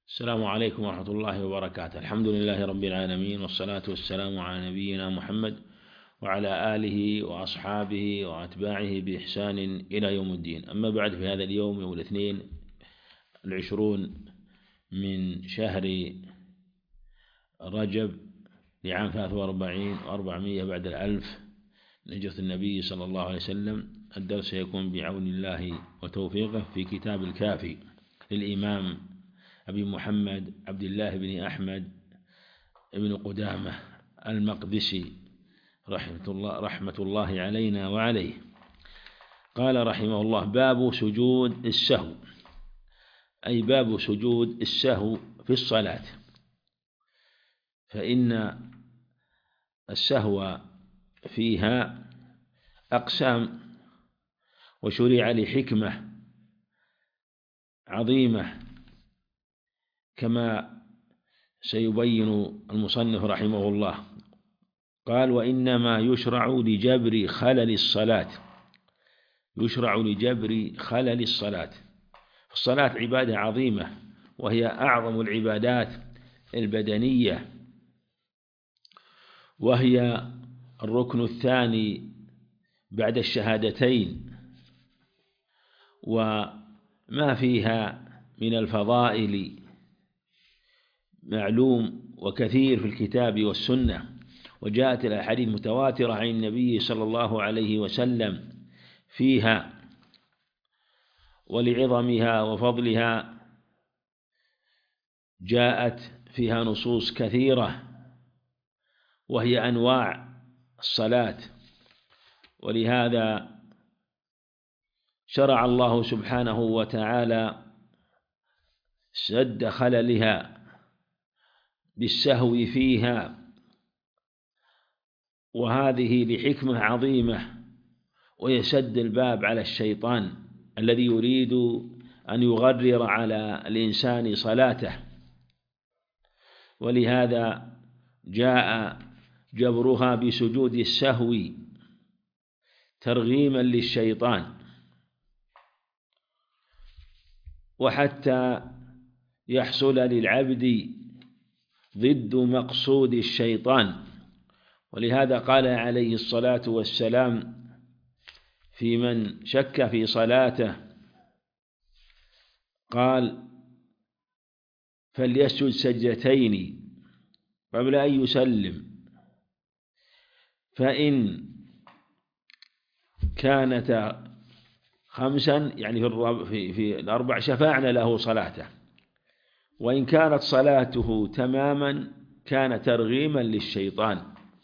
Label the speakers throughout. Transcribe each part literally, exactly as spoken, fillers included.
Speaker 1: السلام عليكم ورحمة الله وبركاته. الحمد لله رب العالمين، والصلاة والسلام على نبينا محمد وعلى آله وأصحابه وأتباعه بإحسان إلى يوم الدين. أما بعد، في هذا اليوم يوم الاثنين العشرون من شهر رجب لعام ثلاثة وأربعين وأربعمائة بعد الألف من هجرة النبي صلى الله عليه وسلم. الدرس يكون بعون الله وتوفيقه في كتاب الكافي للإمام أبي محمد عبد الله بن أحمد بن قدامة المقدسي رحمة الله, رحمة الله علينا وعليه. قال رحمه الله: باب سجود السهو، أي باب سجود السهو في الصلاة. فإن السهو فيها أقسام، وشرع لحكمة عظيمة كما سيبين المصنف رحمه الله. قال: وإنما يشرع لجبر خلل الصلاة، يشرع لجبر خلل الصلاة. الصلاة عبادة عظيمة، وهي أعظم العبادات البدنية، وهي الركن الثاني بعد الشهادتين، وما فيها من الفضائل معلوم وكثير في الكتاب والسنة، وجاءت الأحاديث متواترة عن النبي صلى الله عليه وسلم فيها، ولعظمها وفضلها جاءت فيها نصوص كثيرة، وهي أنواع الصلاة. ولهذا شرع الله سبحانه وتعالى سد خللها بالسهو فيها، وهذه لحكمة عظيمة، ويسد الباب على الشيطان الذي يريد أن يغرر على الإنسان صلاته. ولهذا جاء جبرها بسجود السهو ترغيما للشيطان، وحتى يحصل للعبد ضد مقصود الشيطان. ولهذا قال عليه الصلاة والسلام في من شك في صلاته، قال: فليسجد سجدتين قبل أن يسلم، فإن كانتا خمسا يعني في, في الأربع شفعنا له صلاته، وإن كانت صلاته تماما كان ترغيما للشيطان.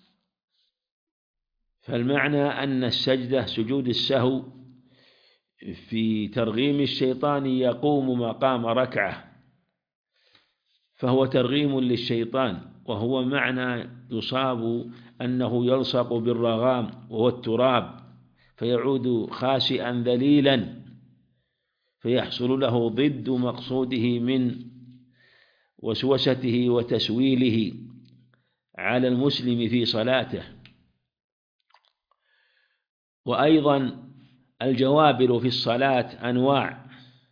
Speaker 1: فالمعنى أن السجدة سجود السهو في ترغيم الشيطان يقوم مقام ركعة، فهو ترغيم للشيطان، وهو معنى يصاب أنه يلصق بالرغام وهو التراب، فيعود خاسئا ذليلا، فيحصل له ضد مقصوده من وسوسته وتسويله على المسلم في صلاته. وأيضا الجوابر في الصلاة أنواع،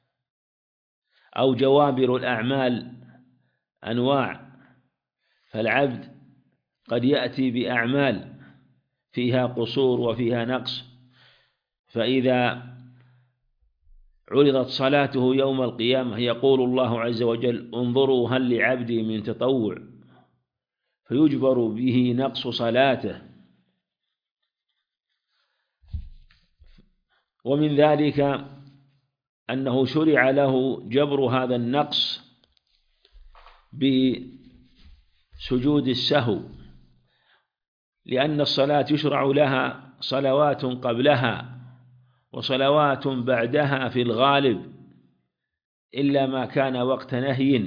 Speaker 1: أو جوابر الأعمال أنواع. فالعبد قد يأتي بأعمال فيها قصور وفيها نقص، فإذا عرضت صلاته يوم القيامة يقول الله عز وجل: انظروا هل لعبدي من تطوع، فيجبر به نقص صلاته. ومن ذلك أنه شرع له جبر هذا النقص بسجود السهو، لأن الصلاة يشرع لها صلوات قبلها وصلوات بعدها في الغالب، إلا ما كان وقت نهي،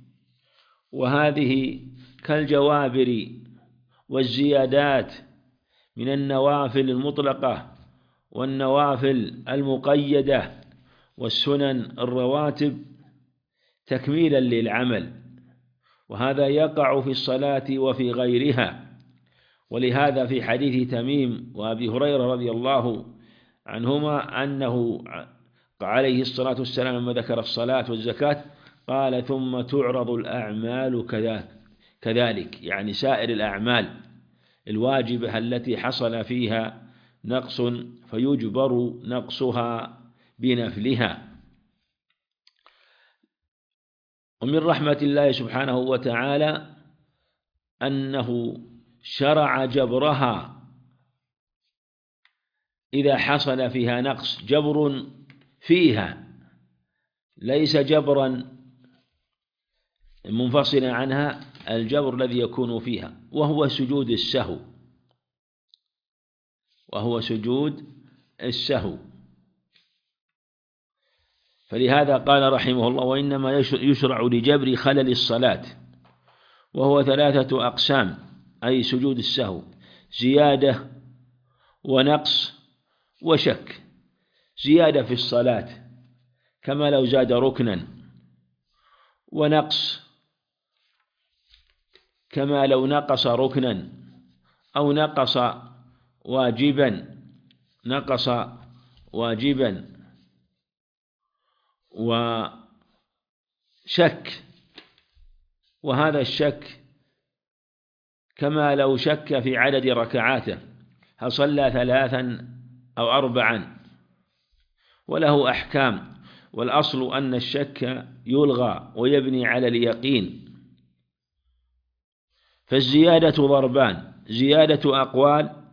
Speaker 1: وهذه كالجوابر والزيادات من النوافل المطلقة والنوافل المقيدة والسنن الرواتب تكميلا للعمل، وهذا يقع في الصلاة وفي غيرها. ولهذا في حديث تميم وأبي هريرة رضي الله عنهما أنه عليه الصلاة والسلام لما ذكر الصلاة والزكاة قال ثم تعرض الأعمال كذلك، يعني سائر الأعمال الواجبة التي حصل فيها نقص فيجبر نقصها بنفلها. ومن رحمة الله سبحانه وتعالى أنه شرع جبرها إذا حصل فيها نقص، جبر فيها ليس جبرا منفصلا عنها، الجبر الذي يكون فيها وهو سجود السهو، وهو سجود السهو. فلهذا قال رحمه الله: وإنما يشرع لجبر خلل الصلاة، وهو ثلاثة أقسام، أي سجود السهو: زيادة ونقص وشك. زيادة في الصلاة كما لو زاد ركنا، ونقص كما لو نقص ركنا أو نقص واجبا نقص واجبا وشك، وهذا الشك كما لو شك في عدد ركعاته، هل صلى ثلاثا أو أربعا، وله أحكام. والأصل أن الشك يلغى ويبني على اليقين. فالزيادة ضربان: زيادة أقوال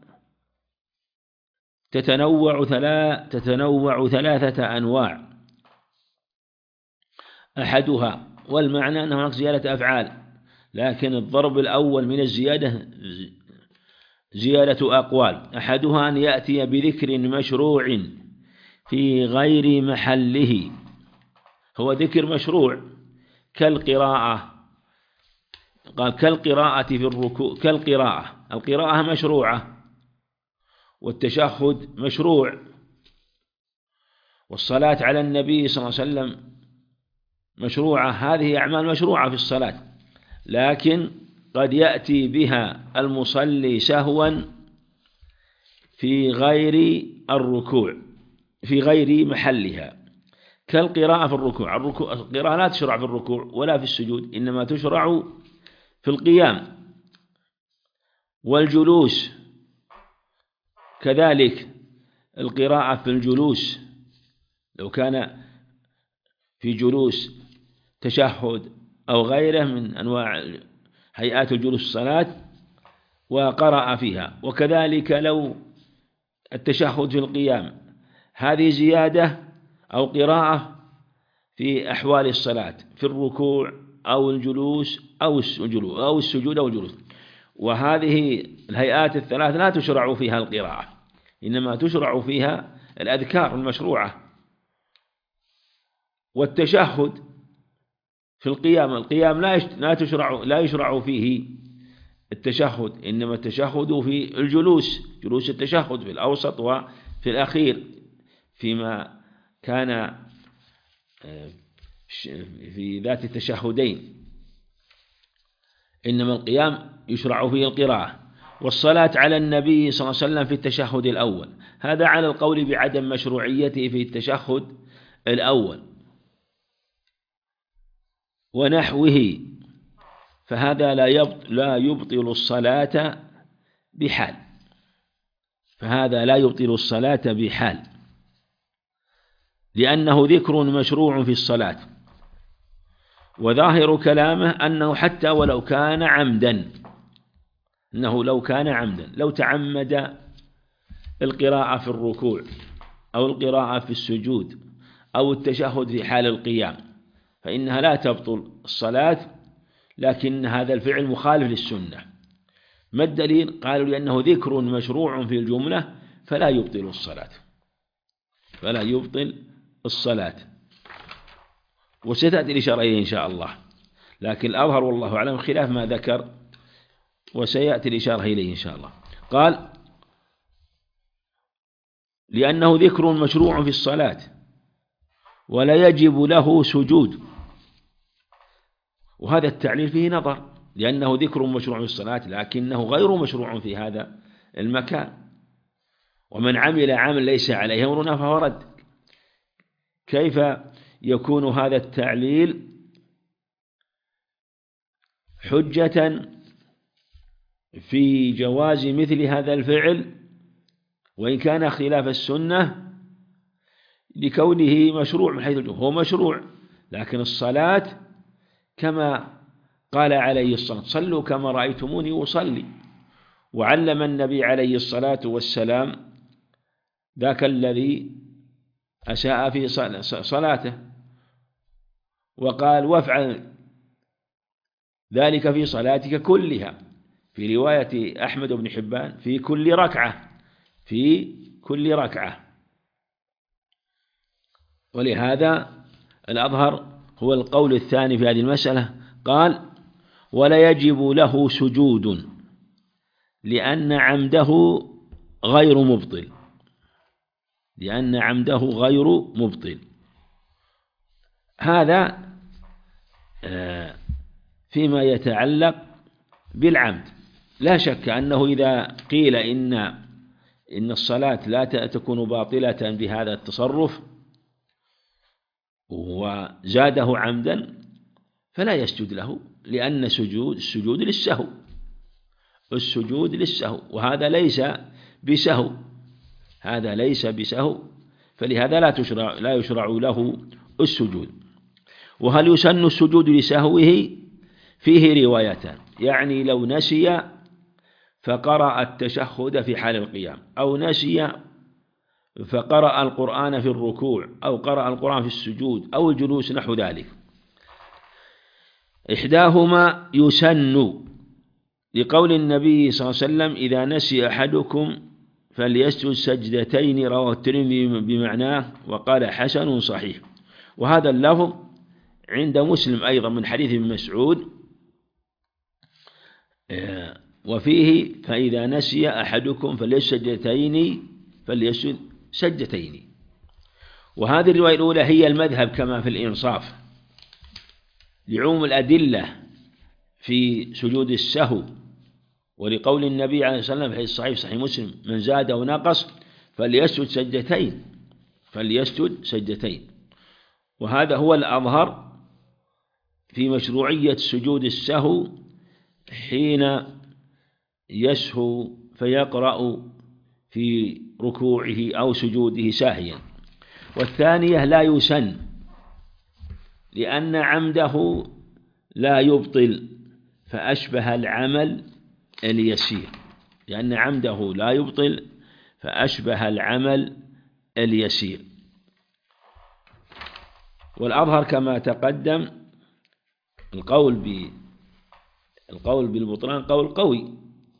Speaker 1: تتنوع ثلاث تتنوع ثلاثة أنواع، أحدها، والمعنى أنه هناك زيادة أفعال، لكن الضرب الأول من الزيادة زيادة أقوال. أحدها أن يأتي بذكر مشروع في غير محله، هو ذكر مشروع كالقراءة، قال كالقراءة في الركوع، كالقراءة، القراءة مشروعة، والتشهد مشروع، والصلاة على النبي صلى الله عليه وسلم مشروعة. هذه أعمال مشروعة في الصلاة، لكن قد يأتي بها المصلي سهوا في غير الركوع، في غير محلها، كالقراءة في الركوع. الركوع القراءة لا تشرع في الركوع ولا في السجود، إنما تشرع في القيام. والجلوس كذلك، القراءة في الجلوس لو كان في جلوس تشهد أو غيره من أنواع هيئات الجلوس الصلاة وقرأ فيها. وكذلك لو التشهد في القيام، هذه زيادة أو قراءة في أحوال الصلاة، في الركوع أو الجلوس أو السجود أو السجود أو الجلوس. وهذه الهيئات الثلاث لا تشرع فيها القراءة، إنما تشرع فيها الأذكار المشروعة. والتشهد في القيام، القيام لا لا تشرع لا يشرع فيه التشهد، إنما التشهد في الجلوس، جلوس التشهد في الأوسط وفي الأخير، فيما كان في ذات التشهدين. إنما القيام يشرع فيه القراءة. والصلاة على النبي صلى الله عليه وسلم في التشهد الأول، هذا على القول بعدم مشروعيته في التشهد الأول ونحوه، فهذا لا يبطل, لا يبطل الصلاة بحال، فهذا لا يبطل الصلاة بحال، لأنه ذكر مشروع في الصلاة. وظاهر كلامه أنه حتى ولو كان عمدا، أنه لو كان عمدا، لو تعمد القراءة في الركوع أو القراءة في السجود أو التشهد في حال القيام، فإنها لا تبطل الصلاة، لكن هذا الفعل مخالف للسنة. ما الدليل؟ قالوا لأنه ذكر مشروع في الجملة فلا يبطل الصلاة، فلا يبطل الصلاة. وستأتي الإشارة إليه إن شاء الله، لكن الأظهر والله أعلم خلاف ما ذكر، وسيأتي الإشارة إليه إن شاء الله. قال لأنه ذكر مشروع في الصلاة ولا يجب له سجود، وهذا التعليل فيه نظر، لأنه ذكر مشروع في الصلاة لكنه غير مشروع في هذا المكان. ومن عمل عمل ليس عليه أمرنا فهو رد. كيف يكون هذا التعليل حجة في جواز مثل هذا الفعل وإن كان خلاف السنة لكونه مشروع من حيث الجمهور، هو مشروع، لكن الصلاة كما قال عليه الصلاة والسلام صلوا كما رأيتموني أصلي، وعلم النبي عليه الصلاة والسلام ذاك الذي أساء في صلاته وقال وافعل ذلك في صلاتك كلها، في رواية أحمد بن حبان في كل ركعة، في كل ركعة. ولهذا الأظهر هو القول الثاني في هذه المسألة، قال ولا يجب له سجود لأن عمده غير مبطل، لأن عمده غير مبطل. هذا فيما يتعلق بالعمد. لا شك أنه إذا قيل إن إن الصلاة لا تكون باطلة بهذا التصرف وزاده عمدا فلا يسجد له، لأن سجود السجود للسهو، السجود للسهو، وهذا ليس بسهو، هذا ليس بسهو، فلهذا لا تشرع لا يشرع له السجود. وهل يسن السجود لسهوه؟ فيه روايتان، يعني لو نسي فقرأ التشهد في حال القيام، أو نسي فقرأ القرآن في الركوع، أو قرأ القرآن في السجود، أو الجلوس نحو ذلك. إحداهما يسن لقول النبي صلى الله عليه وسلم إذا نسي أحدكم فليسجد سجدتين، رواه الترمذي بمعناه وقال حسن صحيح. وهذا اللفظ عند مسلم أيضا من حديث ابن مسعود، وفيه فإذا نسي أحدكم فليسجد سجدتين فليسجد سجدتين. وهذه الرواية الأولى هي المذهب كما في الإنصاف، لعموم الأدلة في سجود السهو، ولقول النبي عليه الصلاة والسلام في الصحيح صحيح مسلم من زاد ونقص فليسجد سجدتين، فليسجد سجدتين. وهذا هو الأظهر في مشروعية سجود السهو حين يسهو فيقرأ في ركوعه أو سجوده ساهيا. والثانية لا يسن لأن عمده لا يبطل فأشبه العمل اليسير، لأن عمده لا يبطل فأشبه العمل اليسير. والأظهر كما تقدم القول ب القول بالبطلان قول قوي،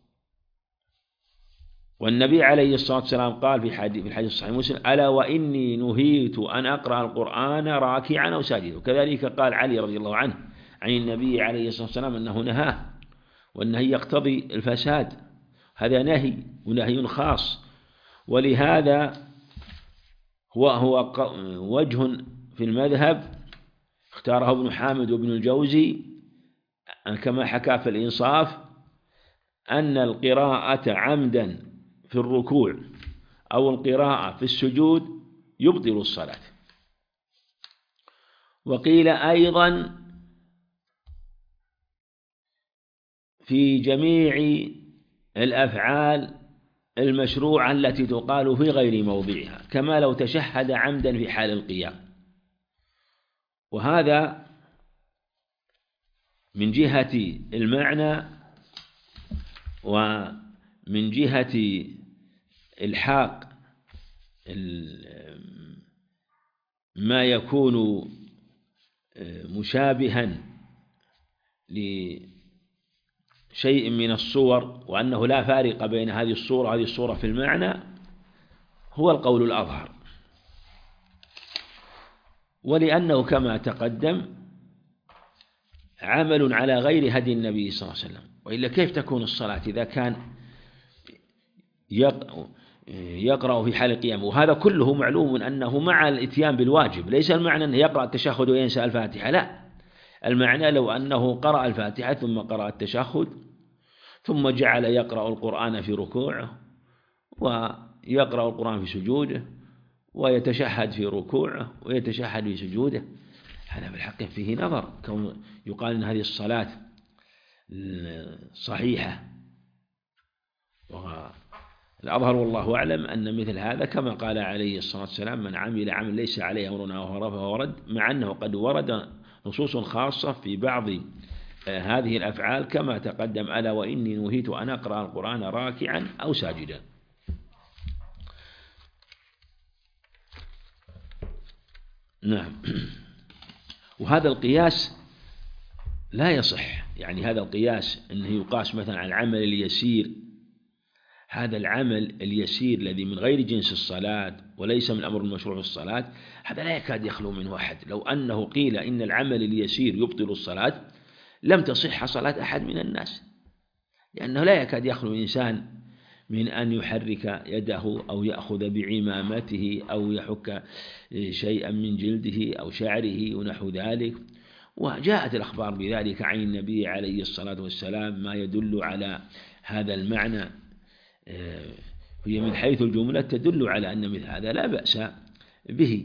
Speaker 1: والنبي عليه الصلاة والسلام قال في حديث في الحديث الصحيح مسلم ألا وإني نهيت أن أقرأ القرآن راكعا أو ساجدا. وكذلك قال علي رضي الله عنه عن النبي عليه الصلاة والسلام أنه نهاه، والنهي يقتضي الفساد، هذا نهي ونهي خاص. ولهذا هو هو وجه في المذهب اختاره ابن حامد وابن الجوزي كما حكى في الإنصاف أن القراءة عمدا في الركوع أو القراءة في السجود يبطل الصلاة. وقيل أيضا في جميع الأفعال المشروعة التي تقال في غير موضعها، كما لو تشهد عمدا في حال القيام. وهذا من جهة المعنى، ومن جهة الحاق ما يكون مشابها لشيء من الصور، وأنه لا فارق بين هذه الصورة وهذه الصورة في المعنى، هو القول الأظهر. ولأنه كما تقدم عمل على غير هدي النبي صلى الله عليه وسلم، وإلا كيف تكون الصلاة إذا كان يقرأ في حال القيام؟ وهذا كله معلوم أنه مع الإتيان بالواجب، ليس المعنى أنه يقرأ التشهد وينسى الفاتحة، لا، المعنى لو أنه قرأ الفاتحة ثم قرأ التشهد ثم جعل يقرأ القرآن في ركوعه ويقرأ القرآن في سجوده ويتشهد في ركوعه ويتشهد في سجوده، هذا بالحق فيه نظر، كون يقال أن هذه الصلاة صحيحة. والأظهر والله أعلم أن مثل هذا كما قال عليه الصلاة والسلام: من عمل عمل ليس عليه أمرنا فهو رد، مع أنه قد ورد نصوص خاصة في بعض هذه الأفعال كما تقدم: ألا وإني نهيت أن أقرأ القرآن راكعا أو ساجدا. نعم. وهذا القياس لا يصح، يعني هذا القياس أنه يقاس مثلا على العمل اليسير، هذا العمل اليسير الذي من غير جنس الصلاة وليس من الأمر المشروع في الصلاة، هذا لا يكاد يخلو منه أحد. لو أنه قيل إن العمل اليسير يبطل الصلاة لم تصح صلاة أحد من الناس، لأنه لا يكاد يخلو إنسان من أن يحرك يده أو يأخذ بعمامته أو يحك شيئا من جلده أو شعره ونحو ذلك. وجاءت الأخبار بذلك عن النبي عليه الصلاة والسلام ما يدل على هذا المعنى، هي من حيث الجملة تدل على أن مثل هذا لا بأس به.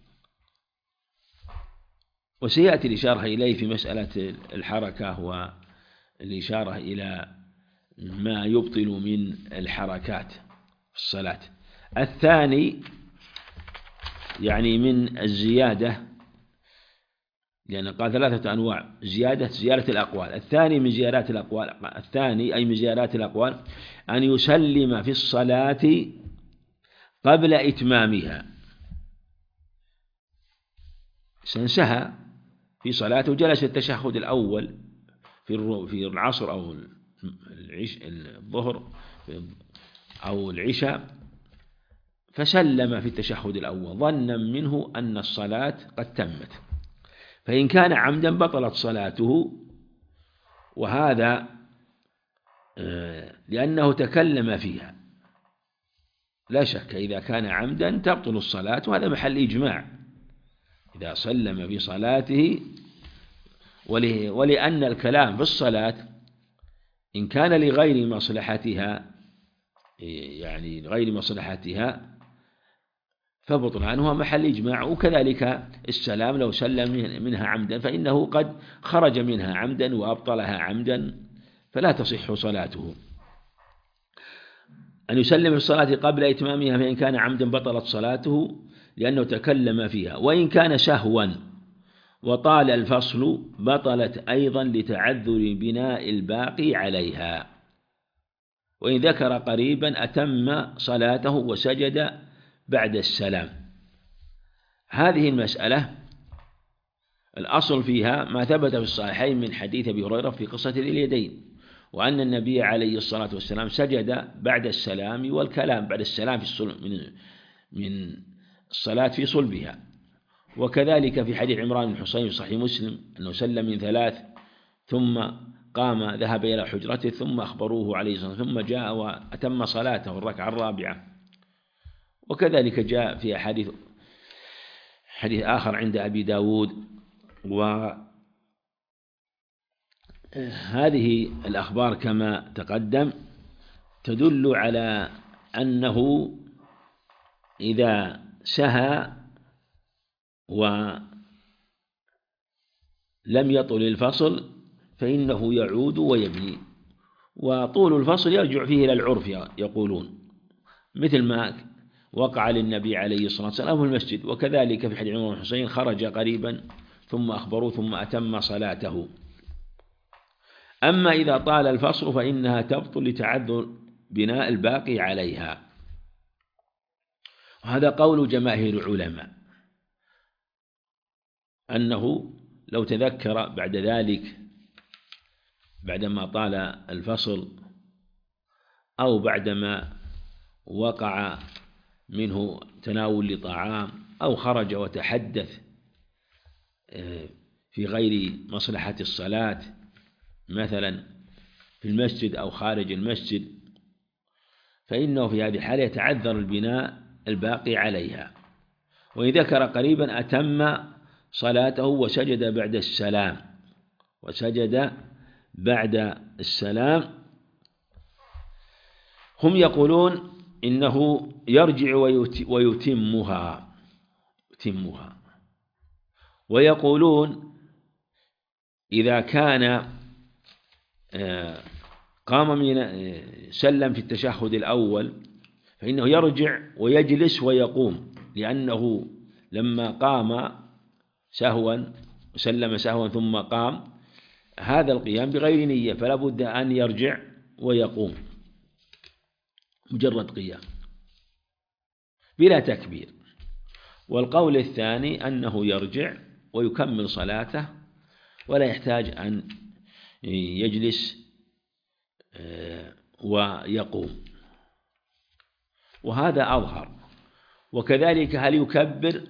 Speaker 1: وسيأتي الإشارة إليه في مسألة الحركة والإشارة إلى ما يبطل من الحركات في الصلاة. الثاني يعني من الزيادة، لأن قال ثلاثة أنواع: زيادة زيادة الأقوال. الثاني من زيادات الأقوال الثاني أي من زيادات الأقوال أن يسلم في الصلاة قبل إتمامها. سنسها في صلاته جلس التشهد الأول في العصر أو الظهر أو العشاء، فسلم في التشهد الأول ظنا منه أن الصلاة قد تمت، فإن كان عمدا بطلت صلاته، وهذا لأنه تكلم فيها. لا شك إذا كان عمدا تبطل الصلاة، وهذا محل إجماع إذا سلم في صلاته. ولأن الكلام في الصلاة إن كان لغير مصلحتها، يعني غير مصلحتها، فبطلانها محل إجماع. وكذلك السلام لو سلم منها عمدا فإنه قد خرج منها عمدا وأبطلها عمدا، فلا تصح صلاته. أن يسلم الصلاة قبل إتمامها فإن كان عمدا بطلت صلاته لأنه تكلم فيها، وإن كان سهوا وطال الفصل بطلت أيضا لتعذر بناء الباقي عليها. وإن ذكر قريبا أتم صلاته وسجد بعد السلام. هذه المسألة الأصل فيها ما ثبت في الصحيحين من حديث أبي هريرة في قصة ذي اليدين، وأن النبي عليه الصلاة والسلام سجد بعد السلام والكلام بعد السلام في من من الصلاة في صلبها. وكذلك في حديث عمران بن حصين في صحيح مسلم أنه سلم من ثلاث ثم قام ذهب إلى حجرته ثم أخبروه عليه الصلاة والسلام ثم جاء وأتم صلاته الركعة الرابعة. وكذلك جاء في حديث حديث آخر عند أبي داود. وهذه الأخبار كما تقدم تدل على أنه إذا سهى ولم يطل الفصل فإنه يعود ويبني. وطول الفصل يرجع فيه إلى العرف يقولون، مثل ما وقع للنبي عليه الصلاة والسلام في المسجد. وكذلك في حديث عمران بن حصين خرج قريبا ثم أخبروه ثم أتم صلاته. أما إذا طال الفصل فإنها تبطل لتعذر بناء الباقي عليها. وهذا قول جماهير العلماء أنه لو تذكر بعد ذلك بعدما طال الفصل أو بعدما وقع منه تناول لطعام أو خرج وتحدث في غير مصلحة الصلاة مثلا في المسجد أو خارج المسجد، فإنه في هذه الحالة يتعذر البناء الباقي عليها. وإن ذكر قريبا أتم صلاته وسجد بعد السلام وسجد بعد السلام. هم يقولون إنه يرجع ويتمها يتمها ويقولون إذا كان قام من سلم في التشهد الأول فإنه يرجع ويجلس ويقوم، لأنه لما قام سهوا وسلم سهوا ثم قام هذا القيام بغير نية، فلا بد أن يرجع ويقوم مجرد قيام بلا تكبير. والقول الثاني أنه يرجع ويكمل صلاته ولا يحتاج أن يجلس ويقوم، وهذا أظهر. وكذلك هل يكبر؟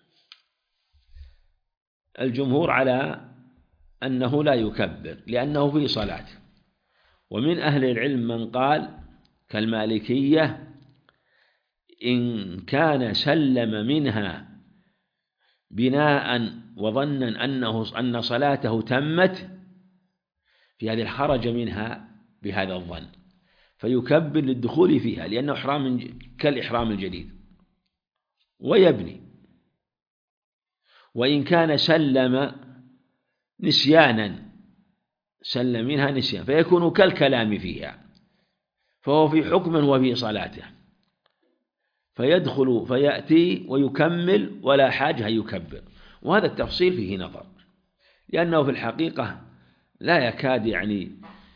Speaker 1: الجمهور على أنه لا يكبر لأنه في صلاة، ومن أهل العلم من قال كالمالكية إن كان سلم منها بناء وظنا أنه أن صلاته تمت في هذه خرج منها بهذا الظن فيكبر للدخول فيها لأنه إحرام كالإحرام الجديد ويبني. وإن كان سلم نسيانا سلم منها نسيان فيكون كالكلام فيها، فهو في حكم وفي صلاته، فيدخل فيأتي ويكمل ولا حاجة يكبر. وهذا التفصيل فيه نظر، لأنه في الحقيقة لا يكاد يعني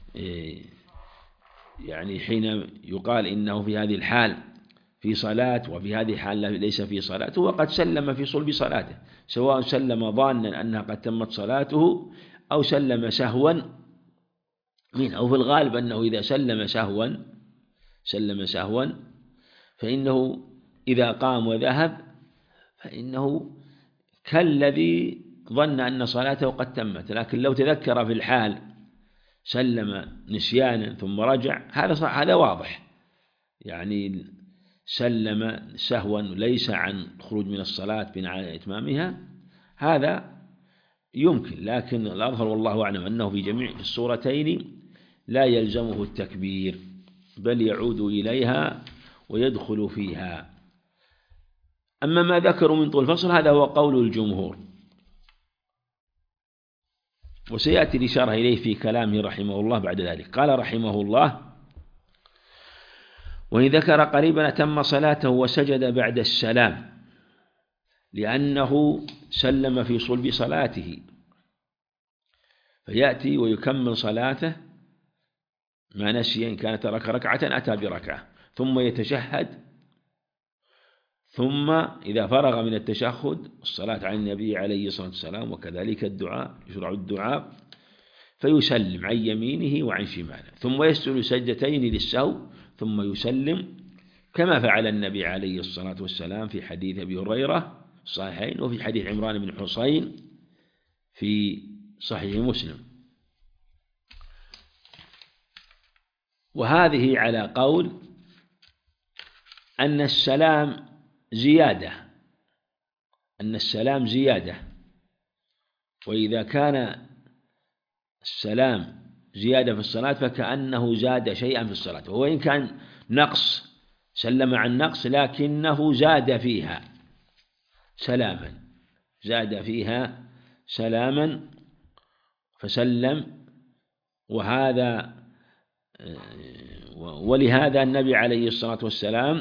Speaker 1: يعني حين يقال إنه في هذه الحال في صلاة وفي هذه الحال ليس في صلاة، هو قد سلم في صلب صلاته، سواء سلم ظانا أنها قد تمت صلاته أو سلم سهوا منه، أو في الغالب أنه إذا سلم سهوا سلم سهوا فإنه إذا قام وذهب فإنه كالذي ظن أن صلاته قد تمت. لكن لو تذكر في الحال سلم نسيانا ثم رجع هذا هذا واضح، يعني سلم سهوا ليس عن خروج من الصلاة بناء على إتمامها، هذا يمكن. لكن الأظهر والله أعلم أنه في جميع الصورتين لا يلزمه التكبير، بل يعود إليها ويدخل فيها. أما ما ذكروا من طول الفصل هذا هو قول الجمهور، وسيأتي الإشارة إليه في كلامه رحمه الله بعد ذلك. قال رحمه الله: وإن ذكر قريبا أتم صلاته وسجد بعد السلام لأنه سلم في صلب صلاته، فيأتي ويكمل صلاته ما نسي، إن كانت ترك ركعة أتى بركعة ثم يتشهد، ثم إذا فرغ من التشهد الصلاة على النبي عليه الصلاة والسلام وكذلك الدعاء، يشرع الدعاء، فيسلم عن يمينه وعن شماله، ثم يسجد سجدتين للسهو ثم يسلم، كما فعل النبي عليه الصلاة والسلام في حديث أبي هريرة الصحيحين، وفي حديث عمران بن حصين في صحيح مسلم. وهذه على قول أن السلام زيادة، أن السلام زيادة، وإذا كان السلام زيادة في الصلاة فكأنه زاد شيئا في الصلاة، وإن كان نقص سلم عن نقص لكنه زاد فيها سلاما، زاد فيها سلاما فسلم. وهذا ولهذا النبي عليه الصلاة والسلام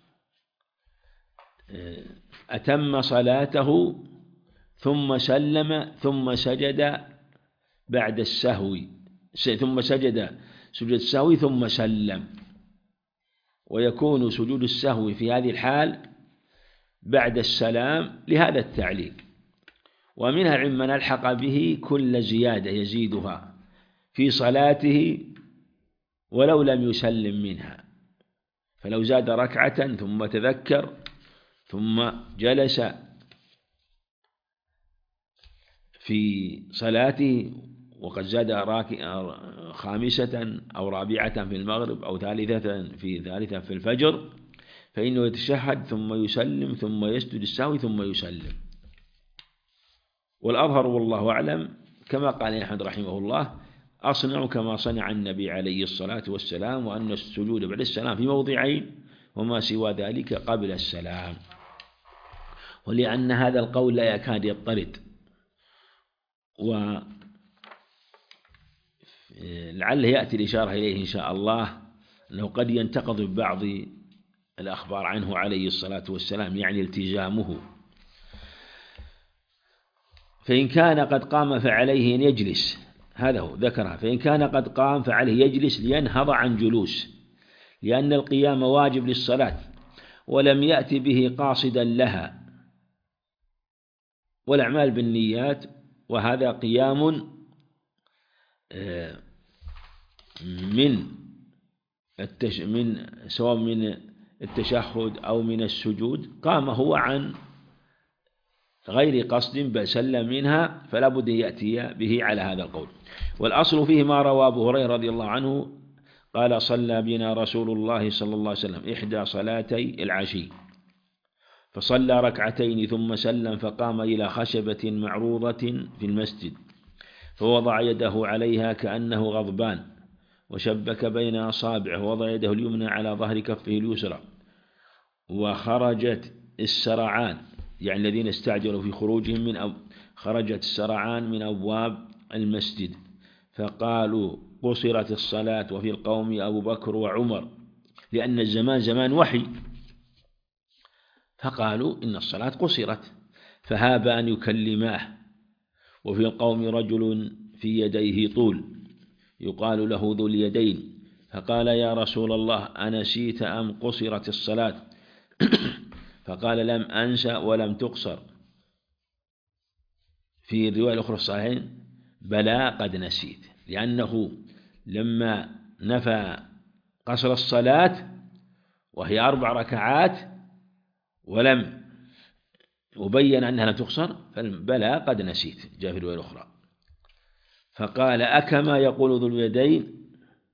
Speaker 1: أتم صلاته ثم سلم ثم سجد بعد السهو، ثم سجد سجد السهو ثم سلم، ويكون سجود السهو في هذه الحال بعد السلام لهذا التعليل. ومنها من ألحق به كل زيادة يزيدها في صلاته ولو لم يسلم منها، فلو زاد ركعة ثم تذكر ثم جلس في صلاته وقد زاد خامسة أو رابعة في المغرب أو ثالثة في ثالثة في الفجر، فإنه يتشهد ثم يسلم ثم يسجد السهو ثم يسلم. والأظهر والله أعلم كما قال أحمد رحمه الله: أصنع كما صنع النبي عليه الصلاة والسلام، وأن السجود بعد السلام في موضعين وما سوى ذلك قبل السلام. ولأن هذا القول لا يكاد يضطرد، و لعله يأتي الإشارة إليه إن شاء الله، أنه قد ينتقض ببعض الأخبار عنه عليه الصلاة والسلام، يعني التزامه. فإن كان قد قام فعليه أن يجلس، هذا هو ذكرها، فإن كان قد قام فعليه يجلس لينهض عن جلوس، لأن القيام واجب للصلاة ولم يأتي به قاصدا لها، والأعمال بالنيات، وهذا قيام من التش من سواء من التشهد أو من السجود، قام هو عن غير قصد بل سلم منها، فلا بد أن يأتي به على هذا القول. والأصل فيه ما روى أبو هريرة رضي الله عنه قال: صلى بنا رسول الله صلى الله عليه وسلم إحدى صلاتي العشي، فصلى ركعتين ثم سلم، فقام إلى خشبة معروضة في المسجد، فوضع يده عليها كأنه غضبان، وشبك بين أصابعه، ووضع يده اليمنى على ظهر كفه اليسرى، وخرجت السرعان، يعني الذين استعجلوا في خروجهم من أب... خرجت السرعان من أبواب المسجد، فقالوا قصرت الصلاة، وفي القوم أبو بكر وعمر، لأن الزمان زمان وحي، فقالوا إن الصلاة قصرت، فهاب أن يكلماه. وفي القوم رجل في يديه طول يقال له ذو اليدين، فقال: يا رسول الله أنسيت أم قصرت الصلاة؟ فقال: لم أنسى ولم تقصر. في الرواية الأخرى الصحيحين: بلى قد نسيت، لأنه لما نفى قصر الصلاة وهي أربع ركعات ولم وبين أنها لا تقصر، فبلى قد نسيت، جاء في الرواية الأخرى. فقال: أكما يقول ذو اليدين؟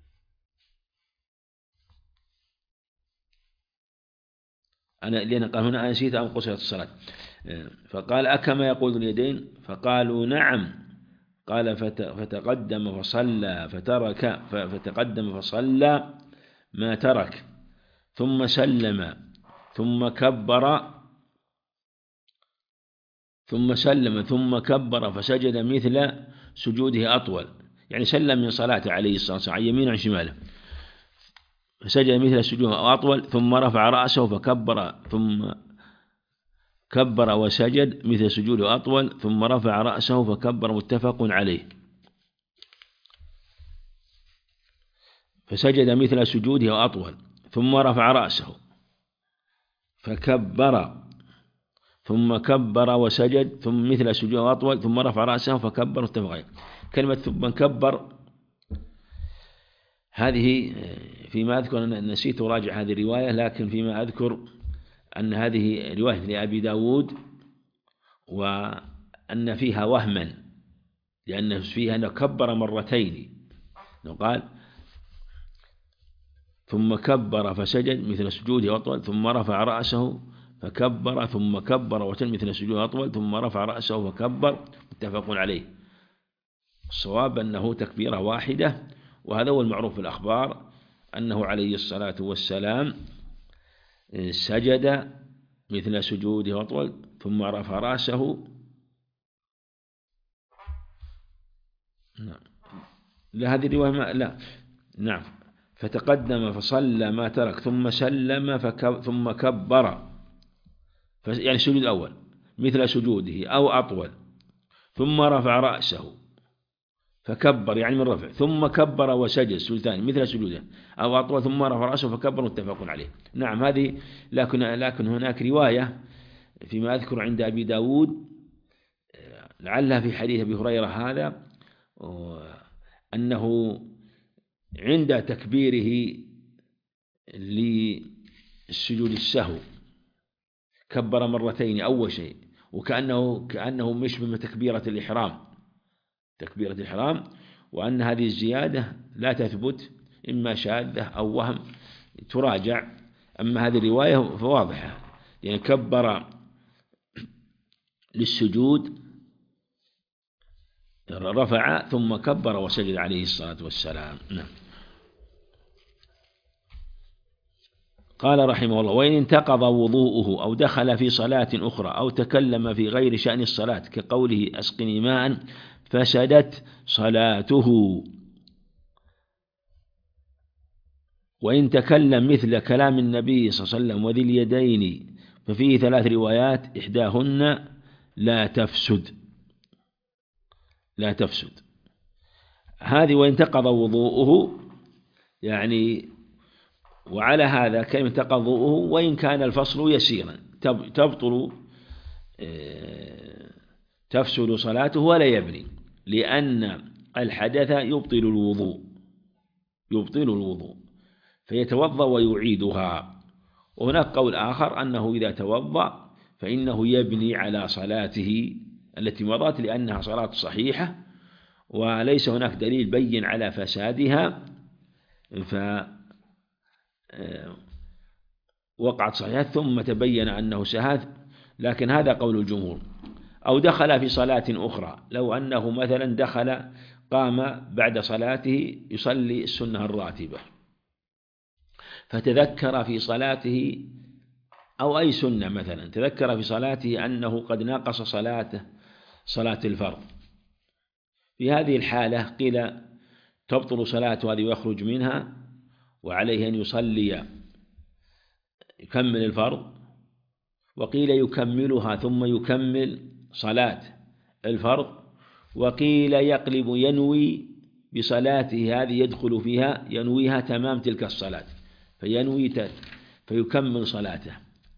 Speaker 1: أنا لأن قال هنا أنسيت أم قصرت الصلاة، فقال: أكما يقول ذو اليدين؟ فقالوا: نعم. قال: فتقدم فصلى فترك فتقدم فصلى ما ترك، ثم سلم ثم كبر ثم سلم ثم كبر فسجد مثل سجوده أطول، يعني سلم من صلاته عليه الصلاة والسلام عن يمينه وعن شماله، فسجد مثل سجوده أطول، ثم رفع رأسه فكبر، ثم كبر وسجد مثل سجوده أطول، ثم رفع رأسه فكبر، متفق عليه. فسجد مثل سجوده أطول، ثم رفع رأسه فكبر، ثم كبر وسجد ثم مثل سجوده أطول، ثم رفع رأسه فكبر، متفق عليه. كلمة ثم كبر هذه فيما أذكر، نسيت أراجع هذه الرواية، لكن فيما أذكر أن هذه رواية لأبي داود، وأن فيها وهما، لأن فيها أنه كبر مرتين، قال: ثم كبر فسجد مثل سجوده أطول، ثم رفع رأسه فكبر، ثم كبر وسجد مثل سجوده أطول، ثم رفع رأسه فكبر، متفق عليه. الصواب أنه تكبيرة واحدة، وهذا هو المعروف في الأخبار، أنه عليه الصلاة والسلام سجد مثل سجوده أطول، ثم رفع رأسه. نعم، لا هذه الرواية ما... لا نعم فتقدم فصلى ما ترك، ثم سلم فكب... ثم كبر، ف... يعني السجود الأول مثل سجوده أو أطول، ثم رفع رأسه فكبر، يعني من رفع، ثم كبر وسجد السجود الثاني مثل سجوده أو أطول، ثم رفع رأسه فكبر، متفق عليه. نعم هذه، لكن لكن هناك رواية فيما أذكر عند أبي داود، لعلها في حديث أبي هريرة هذا، أنه عند تكبيره للسجود السهو كبر مرتين أول شيء، وكأنه كأنه مش من تكبيرة الإحرام تكبيرة الإحرام، وأن هذه الزيادة لا تثبت، إما شاذة أو وهم، تراجع. أما هذه الرواية فواضحة، يعني كبر للسجود، رفع ثم كبر وسجد عليه الصلاة والسلام. نعم. قال رحمه الله: وإن انتقض وضوءه أو دخل في صلاة أخرى أو تكلم في غير شأن الصلاة كقوله أسقني ماء، فسدت صلاته. وإن تكلم مثل كلام النبي صلى الله عليه وسلم وذي اليدين ففيه ثلاث روايات، إحداهن لا تفسد لا تفسد هذه وإن تقضى وضوءه، يعني وعلى هذا كلمة تقضى وضوءه وإن كان الفصل يسيرا تبطل تفسد صلاته ولا يبني، لأن الحدث يبطل الوضوء يبطل الوضوء فيتوضأ ويعيدها. وهناك قول آخر أنه إذا توضأ فإنه يبني على صلاته التي مضت لأنها صلاة صحيحة وليس هناك دليل بين على فسادها، فوقعت صحيحة ثم تبين أنه سهى، لكن هذا قول الجمهور. أو دخل في صلاة أخرى، لو أنه مثلا دخل قام بعد صلاته يصلي السنة الراتبة فتذكر في صلاته أو أي سنة مثلا تذكر في صلاته أنه قد ناقص صلاته صلاة الفرض، في هذه الحالة قيل تبطل صلاته هذه ويخرج منها وعليه أن يصلي يكمل الفرض، وقيل يكملها ثم يكمل صلاة الفرض، وقيل يقلب ينوي بصلاته هذه يدخل فيها ينويها تمام تلك الصلاة فينوي فيكمل صلاته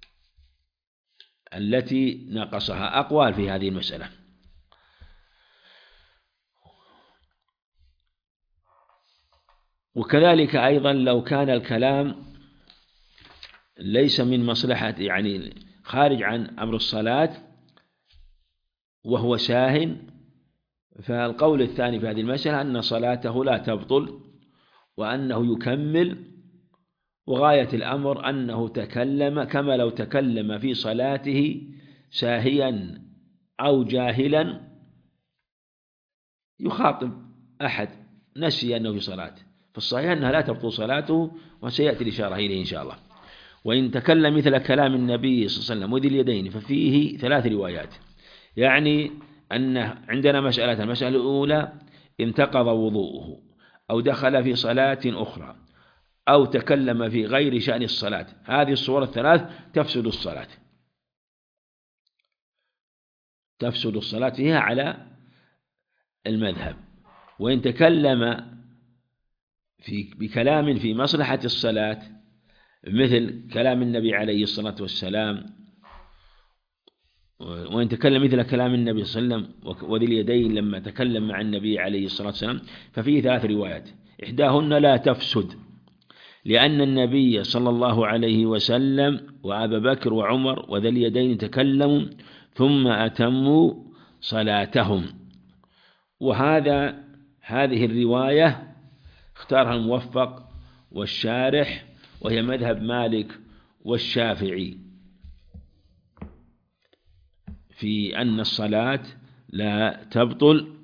Speaker 1: التي نقصها. أقوال في هذه المسألة. وكذلك أيضا لو كان الكلام ليس من مصلحة يعني خارج عن أمر الصلاة وهو ساهٍ، فالقول الثاني في هذه المسألة أن صلاته لا تبطل وأنه يكمل، وغاية الأمر أنه تكلم كما لو تكلم في صلاته ساهيا أو جاهلا يخاطب أحد نسي أنه في صلاته، فالصحيح أنها لا تبطل صلاته وسيأتي الإشارة إليه إن شاء الله. وإن تكلم مثل كلام النبي صلى الله عليه وسلم وذي اليدين ففيه ثلاث روايات، يعني أن عندنا مسألة، المسألة الأولى انتقض وضوءه أو دخل في صلاة أخرى أو تكلم في غير شأن الصلاة، هذه الصور الثلاث تفسد الصلاة تفسد الصلاة فيها على المذهب. وإن تكلم في بكلام في مصلحة الصلاة مثل كلام النبي عليه الصلاة والسلام، وإن تكلم مثل كلام النبي صلى الله عليه وسلم وذي اليدين لما تكلم مع النبي عليه الصلاة والسلام ففيه ثلاث روايات، إحداهن لا تفسد لأن النبي صلى الله عليه وسلم وأبا بكر وعمر وذي اليدين تكلموا ثم أتموا صلاتهم، وهذا هذه الرواية اختارها الموفق والشارح وهي مذهب مالك والشافعي في أن الصلاة لا تبطل،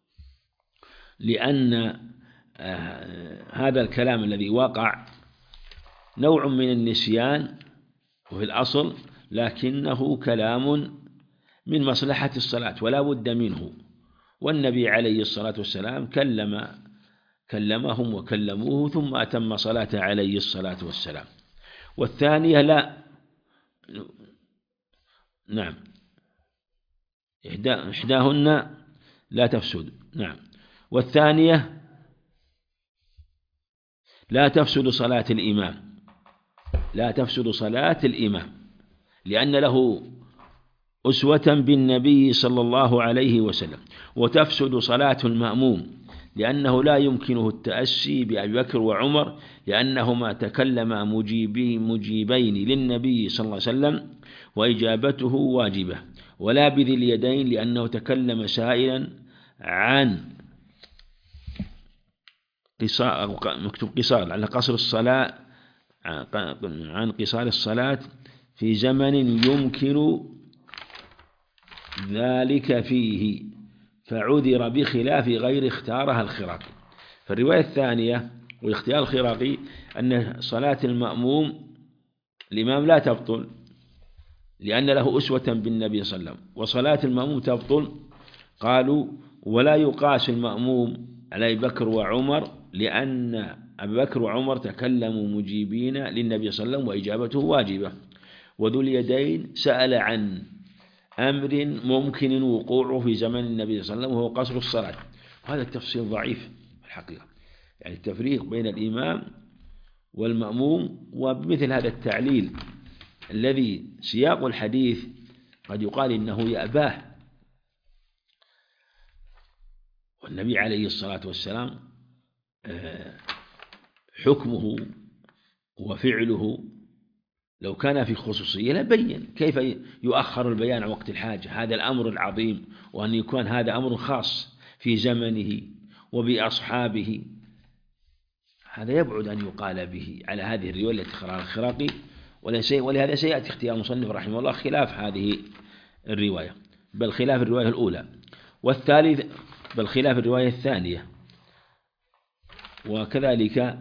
Speaker 1: لأن هذا الكلام الذي وقع نوع من النسيان وفي الأصل، لكنه كلام من مصلحة الصلاة ولا بد منه، والنبي عليه الصلاة والسلام كلم كلمهم وكلموه ثم أتم صلاته عليه الصلاة والسلام. والثانية لا نعم إحداهن لا تفسد نعم والثانية لا تفسد صلاة الإمام لا تفسد صلاة الإمام لأن له أسوة بالنبي صلى الله عليه وسلم، وتفسد صلاة المأموم لأنه لا يمكنه التأسي بأبي بكر وعمر لأنهما تكلما مجيبين مجيبين للنبي صلى الله عليه وسلم وإجابته واجبة، ولا بذي اليدين لأنه تكلم سائلا عن قصار مكتوب قصار على قصر الصلاة عن قصار الصلاة في زمن يمكن ذلك فيه فعذر بخلاف غير اختارها الخراقي. فالرواية الثانية والاختيار الخراقي أن صلاة المأموم الإمام لا تبطل لأن له أسوة بالنبي صلى الله عليه وسلم، وصلاة المأموم تبطل قالوا ولا يقاس المأموم على أبي بكر وعمر لأن أبي بكر وعمر تكلموا مجيبين للنبي صلى الله عليه وسلم وإجابته واجبة، وذو اليدين سأل عن أمر ممكن وقوعه في زمن النبي صلى الله عليه وسلم وهو قصر الصلاة. هذا التفصيل ضعيف الحقيقة، يعني التفريق بين الإمام والمأموم. وبمثل هذا التعليل الذي سياق الحديث قد يقال إنه يأباه، والنبي عليه الصلاة والسلام حكمه وفعله لو كان في خصوصية لبين كيف يؤخر البيان عن وقت الحاجة، هذا الأمر العظيم، وأن يكون هذا أمر خاص في زمنه وبأصحابه، هذا يبعد أن يقال به على هذه الرواية التي اختارها الخراقي، ولهذا سيأتي اختيار المصنف رحمه الله خلاف هذه الرواية، بل خلاف الرواية الأولى، والثالث بل خلاف الرواية الثانية، وكذلك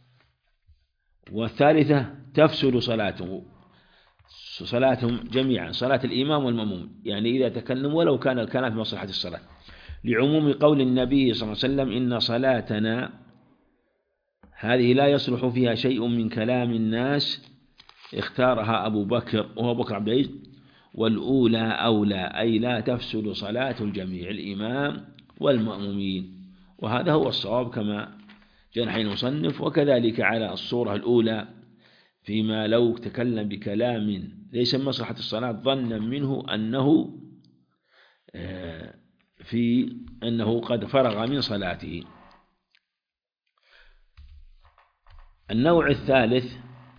Speaker 1: والثالثة تفسد صلاته صلاتهم جميعا، صلاة الإمام والمأموم، يعني إذا تكلم ولو كان الكلام في مصلحة الصلاة، لعموم قول النبي صلى الله عليه وسلم إن صلاتنا هذه لا يصلح فيها شيء من كلام الناس اختارها أبو بكر وهو بكر عبد العزيز، والأولى أولى، أي لا تفسد صلاة الجميع الإمام والمأمومين، وهذا هو الصواب كما جنح المصنف. وكذلك على الصورة الأولى فيما لو تكلم بكلام ليس من مصلحة الصلاة ظنا منه أنه في أنه قد فرغ من صلاته. النوع الثالث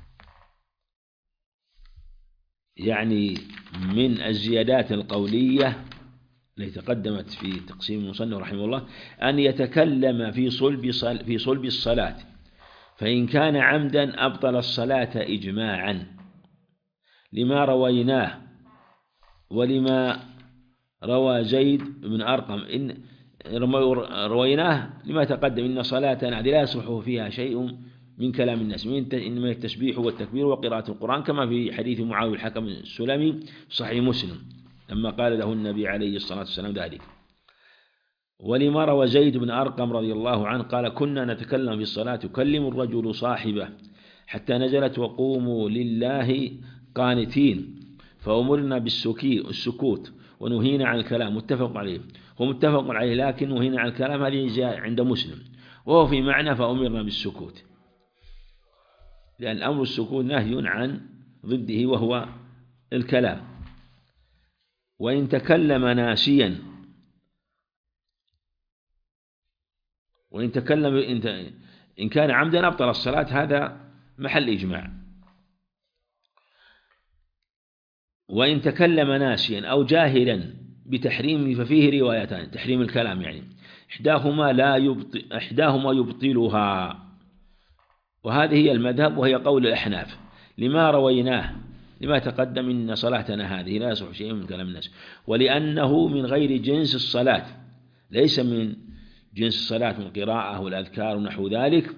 Speaker 1: يعني من الزيادات القولية التي تقدمت في تقسيم المصنف رحمه الله، أن يتكلم في صلب في صلب الصلاة، فإن كان عمدا أبطل الصلاة إجماعا، لما رويناه ولما روى زيد بن أرقم إن رويناه لما تقدم إن صلاتنا لا يصلح فيها شيء من كلام الناس من التسبيح والتكبير وقراءة القرآن، كما في حديث معاوية الحكم السلمي صحيح مسلم لما قال له النبي عليه الصلاة والسلام ذلك. ولما روى زيد بن أرقم رضي الله عنه قال كنا نتكلم في الصلاة يكلم الرجل صاحبه حتى نزلت وقوموا لله قانتين، فأمرنا بالسكوت ونهينا عن الكلام، متفق عليه. هو متفق عليه لكن نهينا عن الكلام هذه جاء عند مسلم، وهو في معنى فأمرنا بالسكوت، لأن أمر السكوت نهي عن ضده وهو الكلام. وإن تكلم ناسيا وإن تكلم إن كان عمدا أبطل الصلاة، هذا محل إجماع. وإن تكلم ناسيا أو جاهلا بتحريم ففيه روايتان، تحريم الكلام يعني إحداهما لا يبطل إحداهما يبطلها، وهذه هي المذهب وهي قول الأحناف لما رويناه لما تقدم إن صلاتنا هذه لا يصح شيء من كلام الناس، ولأنه من غير جنس الصلاة، ليس من جنس الصلاة من قراءة والأذكار ونحو ذلك،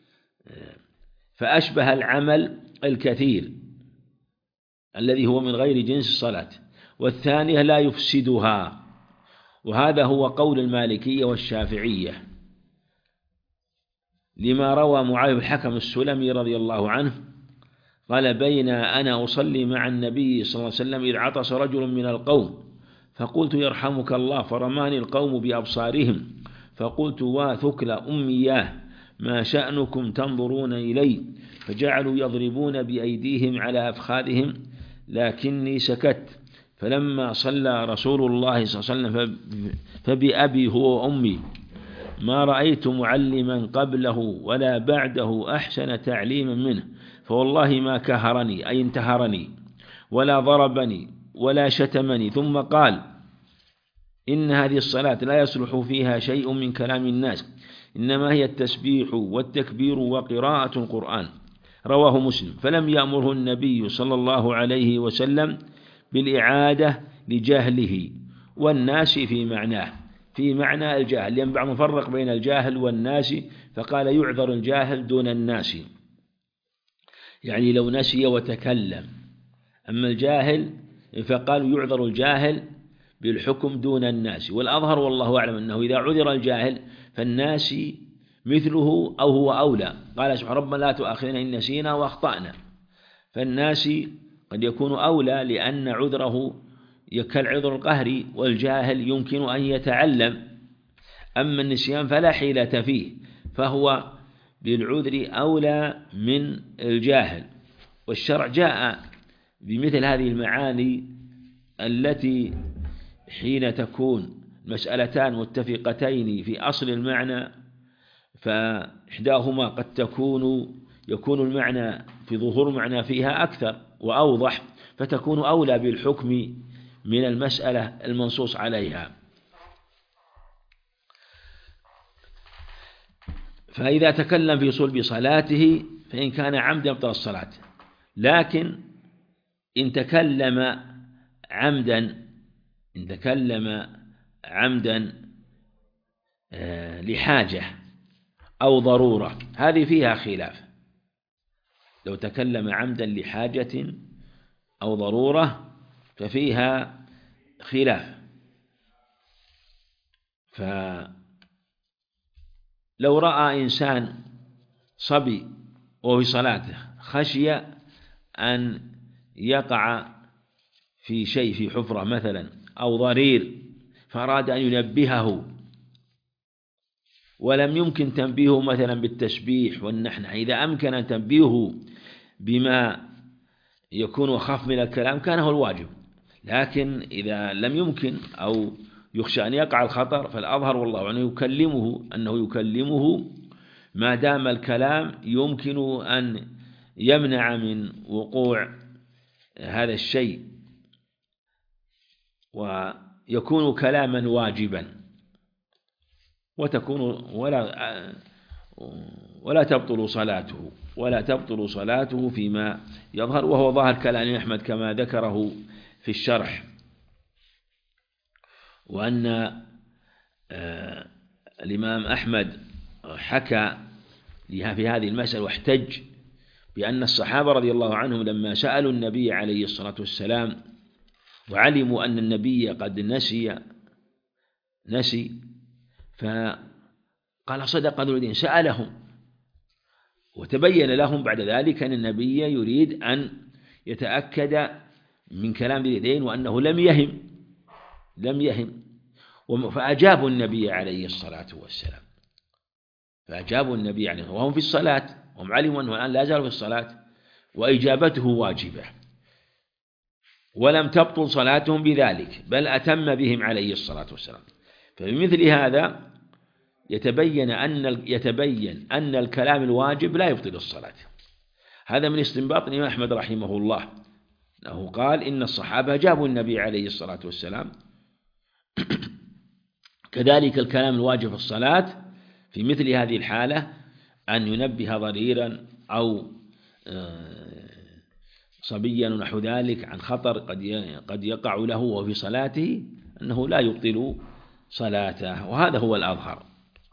Speaker 1: فأشبه العمل الكثير الذي هو من غير جنس الصلاة، والثانية لا يفسدها، وهذا هو قول المالكية والشافعية لما روى معاوية الحكم السلمي رضي الله عنه قال بين أنا أصلي مع النبي صلى الله عليه وسلم إذ عطس رجل من القوم فقلت يرحمك الله، فرماني القوم بأبصارهم فقلت واثكل أمياه ما شأنكم تنظرون إلي، فجعلوا يضربون بأيديهم على أفخاذهم لكني سكت، فلما صلى رسول الله صلى الله عليه وسلم فبأبي هو وأمي ما رأيت معلما قبله ولا بعده أحسن تعليما منه، فوالله ما كهرني أي انتهرني ولا ضربني ولا شتمني، ثم قال إن هذه الصلاة لا يصلح فيها شيء من كلام الناس، إنما هي التسبيح والتكبير وقراءة القرآن، رواه مسلم. فلم يأمره النبي صلى الله عليه وسلم بالإعادة لجهله والناس في معناه في معنى الجاهل، لأن بعضهم فرق بين الجاهل والناس فقال يعذر الجاهل دون الناس، يعني لو نسي وتكلم، أما الجاهل فقالوا يعذر الجاهل بالحكم دون الناس، والأظهر والله أعلم أنه إذا عذر الجاهل فالناس مثله أو هو أولى. قال سبحانه ربنا لا تؤاخذنا إن نسينا وأخطأنا، فالناسي قد يكون أولى لأن عذره كالعذر القهري، والجاهل يمكن أن يتعلم، أما النسيان فلا حيلة فيه، فهو بالعذر أولى من الجاهل. والشرع جاء بمثل هذه المعاني التي حين تكون مسألتان متفقتين في أصل المعنى، فإحداهما قد تكون يكون المعنى في ظهور المعنى فيها أكثر وأوضح، فتكون أولى بالحكم من المسألة المنصوص عليها. فإذا تكلم في صلب صلاته فإن كان عمدا ابطل الصلاة، لكن إن تكلم عمدا إن تكلم عمدا لحاجة أو ضرورة هذه فيها خلاف. لو تكلم عمدا لحاجة أو ضرورة ففيها خلاف. فلو رأى إنسان صبي وهو في صلاته خشي أن يقع في شيء، في حفرة مثلا أو ضرير، فأراد أن ينبهه ولم يمكن تنبيهه مثلا بالتسبيح والنحنح، إذا أمكن تنبيهه بما يكون أخف من الكلام كان هو الواجب، لكن إذا لم يمكن أو يخشى أن يقع الخطر فالأظهر والله أنه يكلمه أنه يكلمه ما دام الكلام يمكن أن يمنع من وقوع هذا الشيء، ويكون كلاما واجبا، وتكون ولا ولا تبطل صلاته ولا تبطل صلاته فيما يظهر، وهو ظاهر كلام أحمد كما ذكره في الشرح. وأن الإمام أحمد حكى في هذه المسألة واحتج بأن الصحابة رضي الله عنهم لما سألوا النبي عليه الصلاة والسلام وعلموا أن النبي قد نسي نسي فقال صدق ذو اليدين، سألهم وتبين لهم بعد ذلك أن النبي يريد أن يتأكد من كلام ذو اليدين وأنه لم يهم لم يهم فأجابوا النبي عليه الصلاة والسلام فأجابوا النبي عليه الصلاة والسلام وهم في الصلاة، هم علموا أنه الآن لا زالوا في الصلاة وإجابته واجبة، ولم تبطل صلاتهم بذلك بل أتم بهم عليه الصلاة والسلام. فبمثل هذا يتبين أن يتبين أن الكلام الواجب لا يبطل الصلاة. هذا من استنباط الإمام أحمد رحمه الله، أنه قال إن الصحابة جابوا النبي عليه الصلاة والسلام. كذلك الكلام الواجب في الصلاة في مثل هذه الحالة أن ينبه ضريرا أو صبيا ونحو ذلك عن خطر قد قد يقع له وهو في صلاته، أنه لا يبطل صلاته، وهذا هو الأظهر.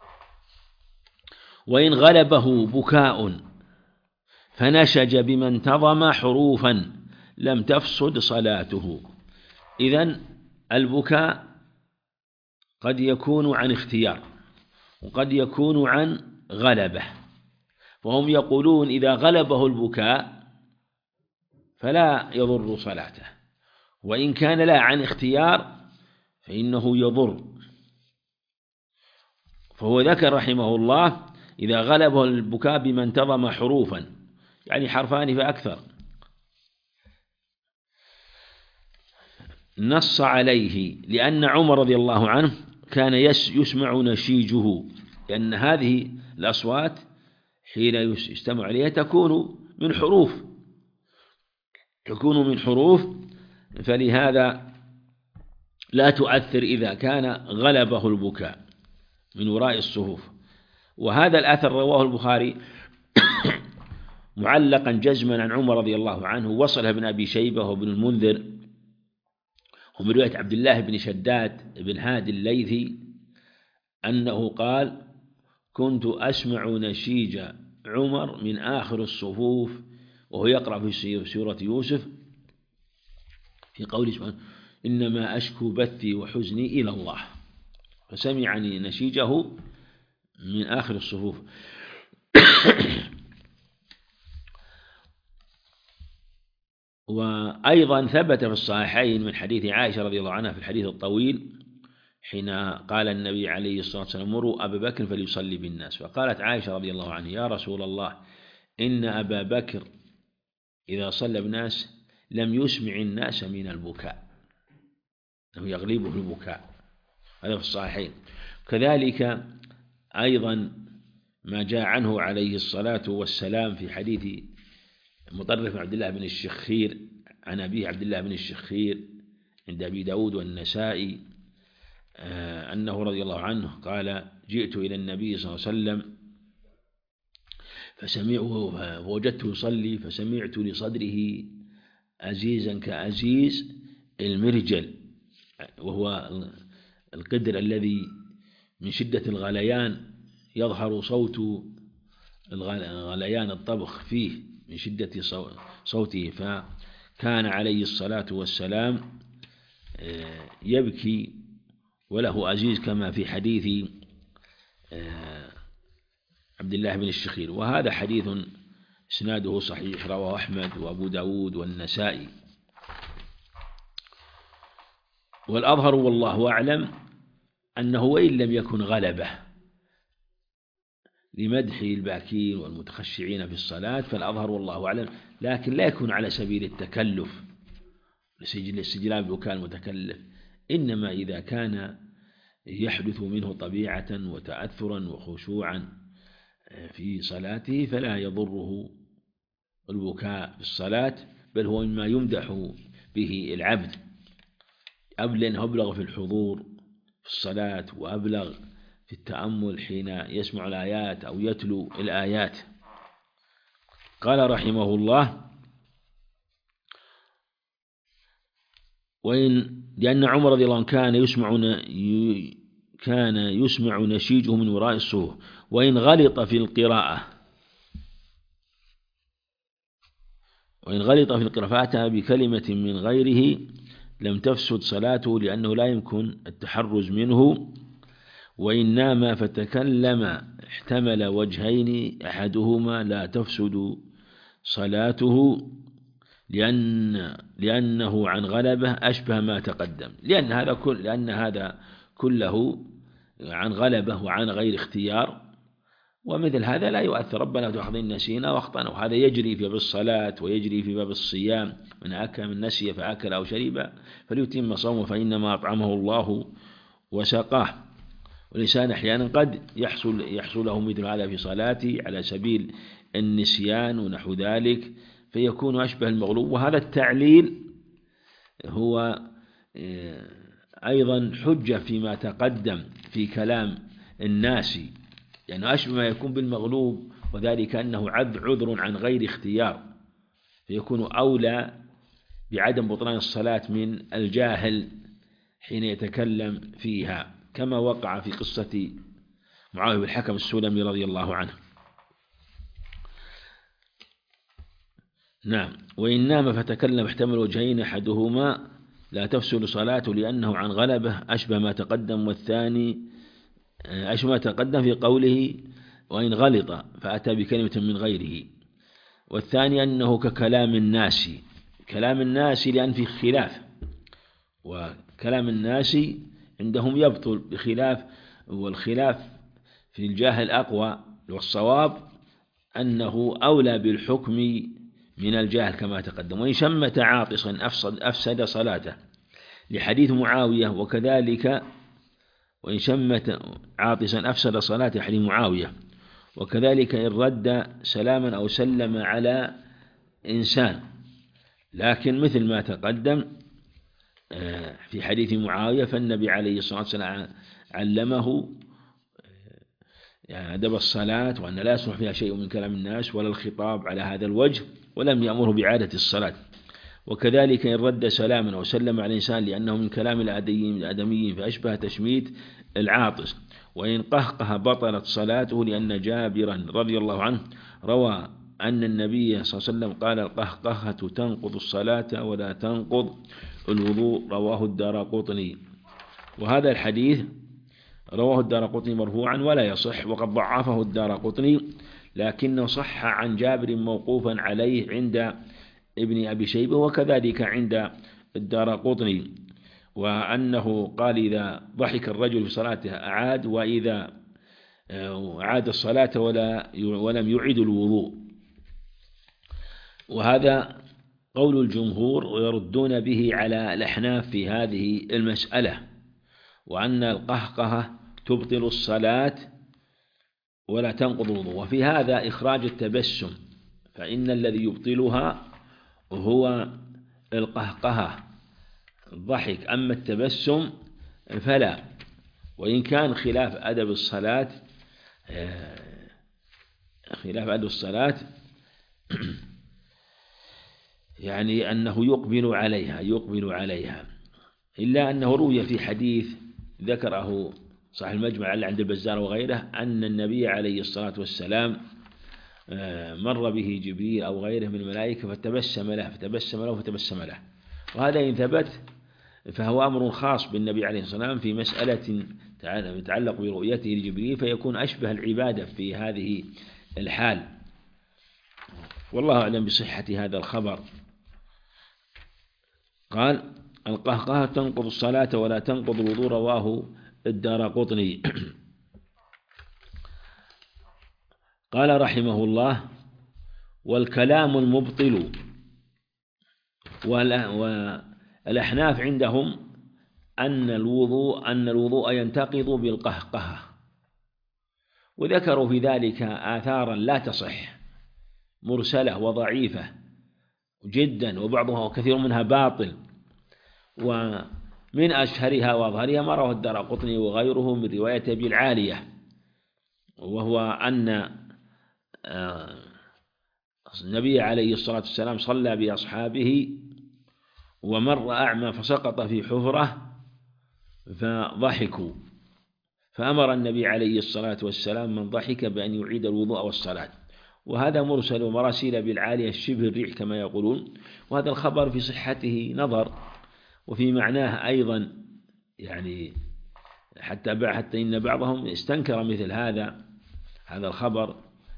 Speaker 1: وإن غلبه بكاء فنشج بما انتظم حروفا لم تفسد صلاته. إذن البكاء قد يكون عن اختيار وقد يكون عن غلبة، فهم يقولون إذا غلبه البكاء فلا يضر صلاته، وإن كان لا عن اختيار فإنه يضر. فهو ذكر رحمه الله إذا غلبه البكاء بما انتظم حروفا، يعني حرفان فأكثر، نص عليه لأن عمر رضي الله عنه كان يسمع نشيجه، لأن هذه الأصوات حين يستمع عليها تكون من حروف تكون من حروف فلهذا لا تؤثر إذا كان غلبه البكاء من وراء الصفوف. وهذا الأثر رواه البخاري معلقا جزما عن عمر رضي الله عنه، وصله ابن أبي شيبة وابن المنذر، ومن رواية عبد الله بن شداد بن هادي الليثي أنه قال كنت أسمع نشيج عمر من آخر الصفوف وهو يقرأ في سورة يوسف في قوله سبحانه إنما أشكو بثي وحزني إلى الله، فسمعني نشيجه من آخر الصفوف. وأيضا ثبت في الصحيحين من حديث عائشة رضي الله عنها في الحديث الطويل حين قال النبي عليه الصلاة والسلام: مروا أبا بكر فليصلي بالناس. فقالت عائشة رضي الله عنها: يا رسول الله، إن أبا بكر إذا صلى بالناس لم يسمع الناس من البكاء، أنه يغلبه البكاء. هذا في الصحيحين. كذلك أيضا ما جاء عنه عليه الصلاة والسلام في حديث مطرف عبد الله بن الشخير عن أبيه عبد الله بن الشخير عند أبي داود والنسائي أنه رضي الله عنه قال: جئت إلى النبي صلى الله عليه وسلم فسمعه فوجدته يصلي، فسمعت لصدره أزيزا كأزيز المرجل، وهو القدر الذي من شدة الغليان يظهر صوت الغليان الطبخ فيه من شدة صوته. فكان عليه الصلاة والسلام يبكي وله أزيز كما في حديث عبد الله بن الشخير. وهذا حديث إسناده صحيح، رواه أحمد وأبو داود والنسائي. والأظهر والله أعلم أنه وإن لم يكن غلبة لمدح الباكين والمتخشعين في الصلاة، فالأظهر والله أعلم، لكن لا يكون على سبيل التكلف لاستجلاب بكاء المتكلف، إنما إذا كان يحدث منه طبيعة وتأثرا وخشوعا في صلاته فلا يضره البكاء في الصلاة، بل هو مما يمدح به العبد، لأنه أبلغ في الحضور في الصلاة وأبلغ في التأمل حين يسمع الآيات أو يتلو الآيات. قال رحمه الله: وإن لأن عمر رضي الله عنه كان يسمع كان يسمع نشيجه من وراء الصفوف، وإن غلط في القراءة وإن غلط في القراءة فأتى بكلمة من غيره لم تفسد صلاته، لأنه لا يمكن التحرز منه. وإن نام فتكلم احتمل وجهين أحدهما لا تفسد صلاته، لأن لأنه عن غلبة أشبه ما تقدم، لأن هذا كل لأن هذا كله عن غلبة وعن غير اختيار، ومثل هذا لا يؤثر. ربنا تؤاخذنا نسينا واخطأنا، وهذا يجري في باب الصلاة ويجري في باب الصيام. من أكل من نسي فأكل أو شرب فليتم صومه فإنما أطعمه الله وسقاه. والإنسان أحيانا قد يحصل يحصل له مثل هذا في صلاته على سبيل النسيان ونحو ذلك، فيكون أشبه المغلوب. وهذا التعليل هو أيضا حجة فيما تقدم في كلام الناس، يعني أشبه ما يكون بالمغلوب، وذلك أنه عذر عن غير اختيار، فيكون أولى بعدم بطلان الصلاة من الجاهل حين يتكلم فيها، كما وقع في قصة معاوية بن الحكم السلمي رضي الله عنه. نعم. وإن نام فتكلم احتمل وجهين أحدهما لا تفسد صلاته، لأنه عن غلبة أشبه ما تقدم. والثاني أشبه ما تقدم في قوله وإن غلط فأتى بكلمة من غيره. والثاني أنه ككلام الناس، كلام الناس لأن في خلاف، وكلام الناس عندهم يبطل بخلاف، والخلاف في الجاهل أقوى، والصواب أنه أولى بالحكم من الجاهل كما تقدم. وإن شمت عاطسا أفسد, أفسد صلاته، لحديث معاوية. وكذلك وإن شمت عاطسا أفسد صلاته حديث معاوية. وكذلك إن رد سلاما أو سلم على إنسان، لكن مثل ما تقدم في حديث معاوية، فالنبي عليه الصلاة والسلام علمه أدب الصلاة، وأن لا يصلح فيها شيء من كلام الناس ولا الخطاب على هذا الوجه، ولم يأمره بعادة الصلاة. وكذلك إن رد سلاما أو سلم على الإنسان لأنه من كلام الآدميين فأشبه تشميت العاطس. وإن قهقه بطلت صلاته، لأن جابرا رضي الله عنه روى أن النبي صلى الله عليه وسلم قال: القهقهة تنقض الصلاة ولا تنقض الوضوء، رواه الدارقطني. وهذا الحديث رواه الدارقطني مرفوعا ولا يصح، وقد ضعفه الدارقطني، لكنه صح عن جابر موقوفا عليه عند ابن أبي شيبة وكذلك عند الدارقطني، وأنه قال إذا ضحك الرجل في صلاته أعاد، وإذا أعاد الصلاة ولا ولم يعد الوضوء. وهذا قول الجمهور، ويردون به على الأحناف في هذه المسألة، وأن القهقهة تبطل الصلاة ولا تنقض الوضوء. وفي هذا إخراج التبسم، فإن الذي يبطلها هو القهقهة الضحك، أما التبسم فلا. وإن كان خلاف أدب الصلاة خلاف أدب الصلاة يعني أنه يقبل عليها يقبل عليها إلا أنه روي في حديث ذكره صاحب المجمع عند البزار وغيره أن النبي عليه الصلاة والسلام مر به جبريل أو غيره من الملائكة فتبسم له فتبسم له فتبسم له. وهذا إن ثبت فهو أمر خاص بالنبي عليه الصلاة والسلام في مسألة تتعلق برؤيته لجبريل، فيكون أشبه العبادة في هذه الحال. والله أعلم بصحة هذا الخبر. قال القهقهة تنقض الصلاة ولا تنقض الوضوء، رواه الدارقطني. قال رحمه الله والكلام المبطل. والأحناف عندهم أن الوضوء أن الوضوء ينتقض بالقهقهة، وذكروا في ذلك آثارا لا تصح مرسلة وضعيفة جدا، وبعضها وكثير منها باطل. ومن أشهرها وأظهرها ما رواه الدارقطني وغيره من رواية أبي العالية، وهو أن النبي عليه الصلاة والسلام صلى بأصحابه ومر أعمى فسقط في حفرة فضحكوا، فأمر النبي عليه الصلاة والسلام من ضحك بأن يعيد الوضوء والصلاة. وهذا مرسل، ومراسيل بالعالية شبه الريح كما يقولون. وهذا الخبر في صحته نظر، وفي معناه أيضا يعني حتى حتى إن بعضهم استنكر مثل هذا هذا الخبر،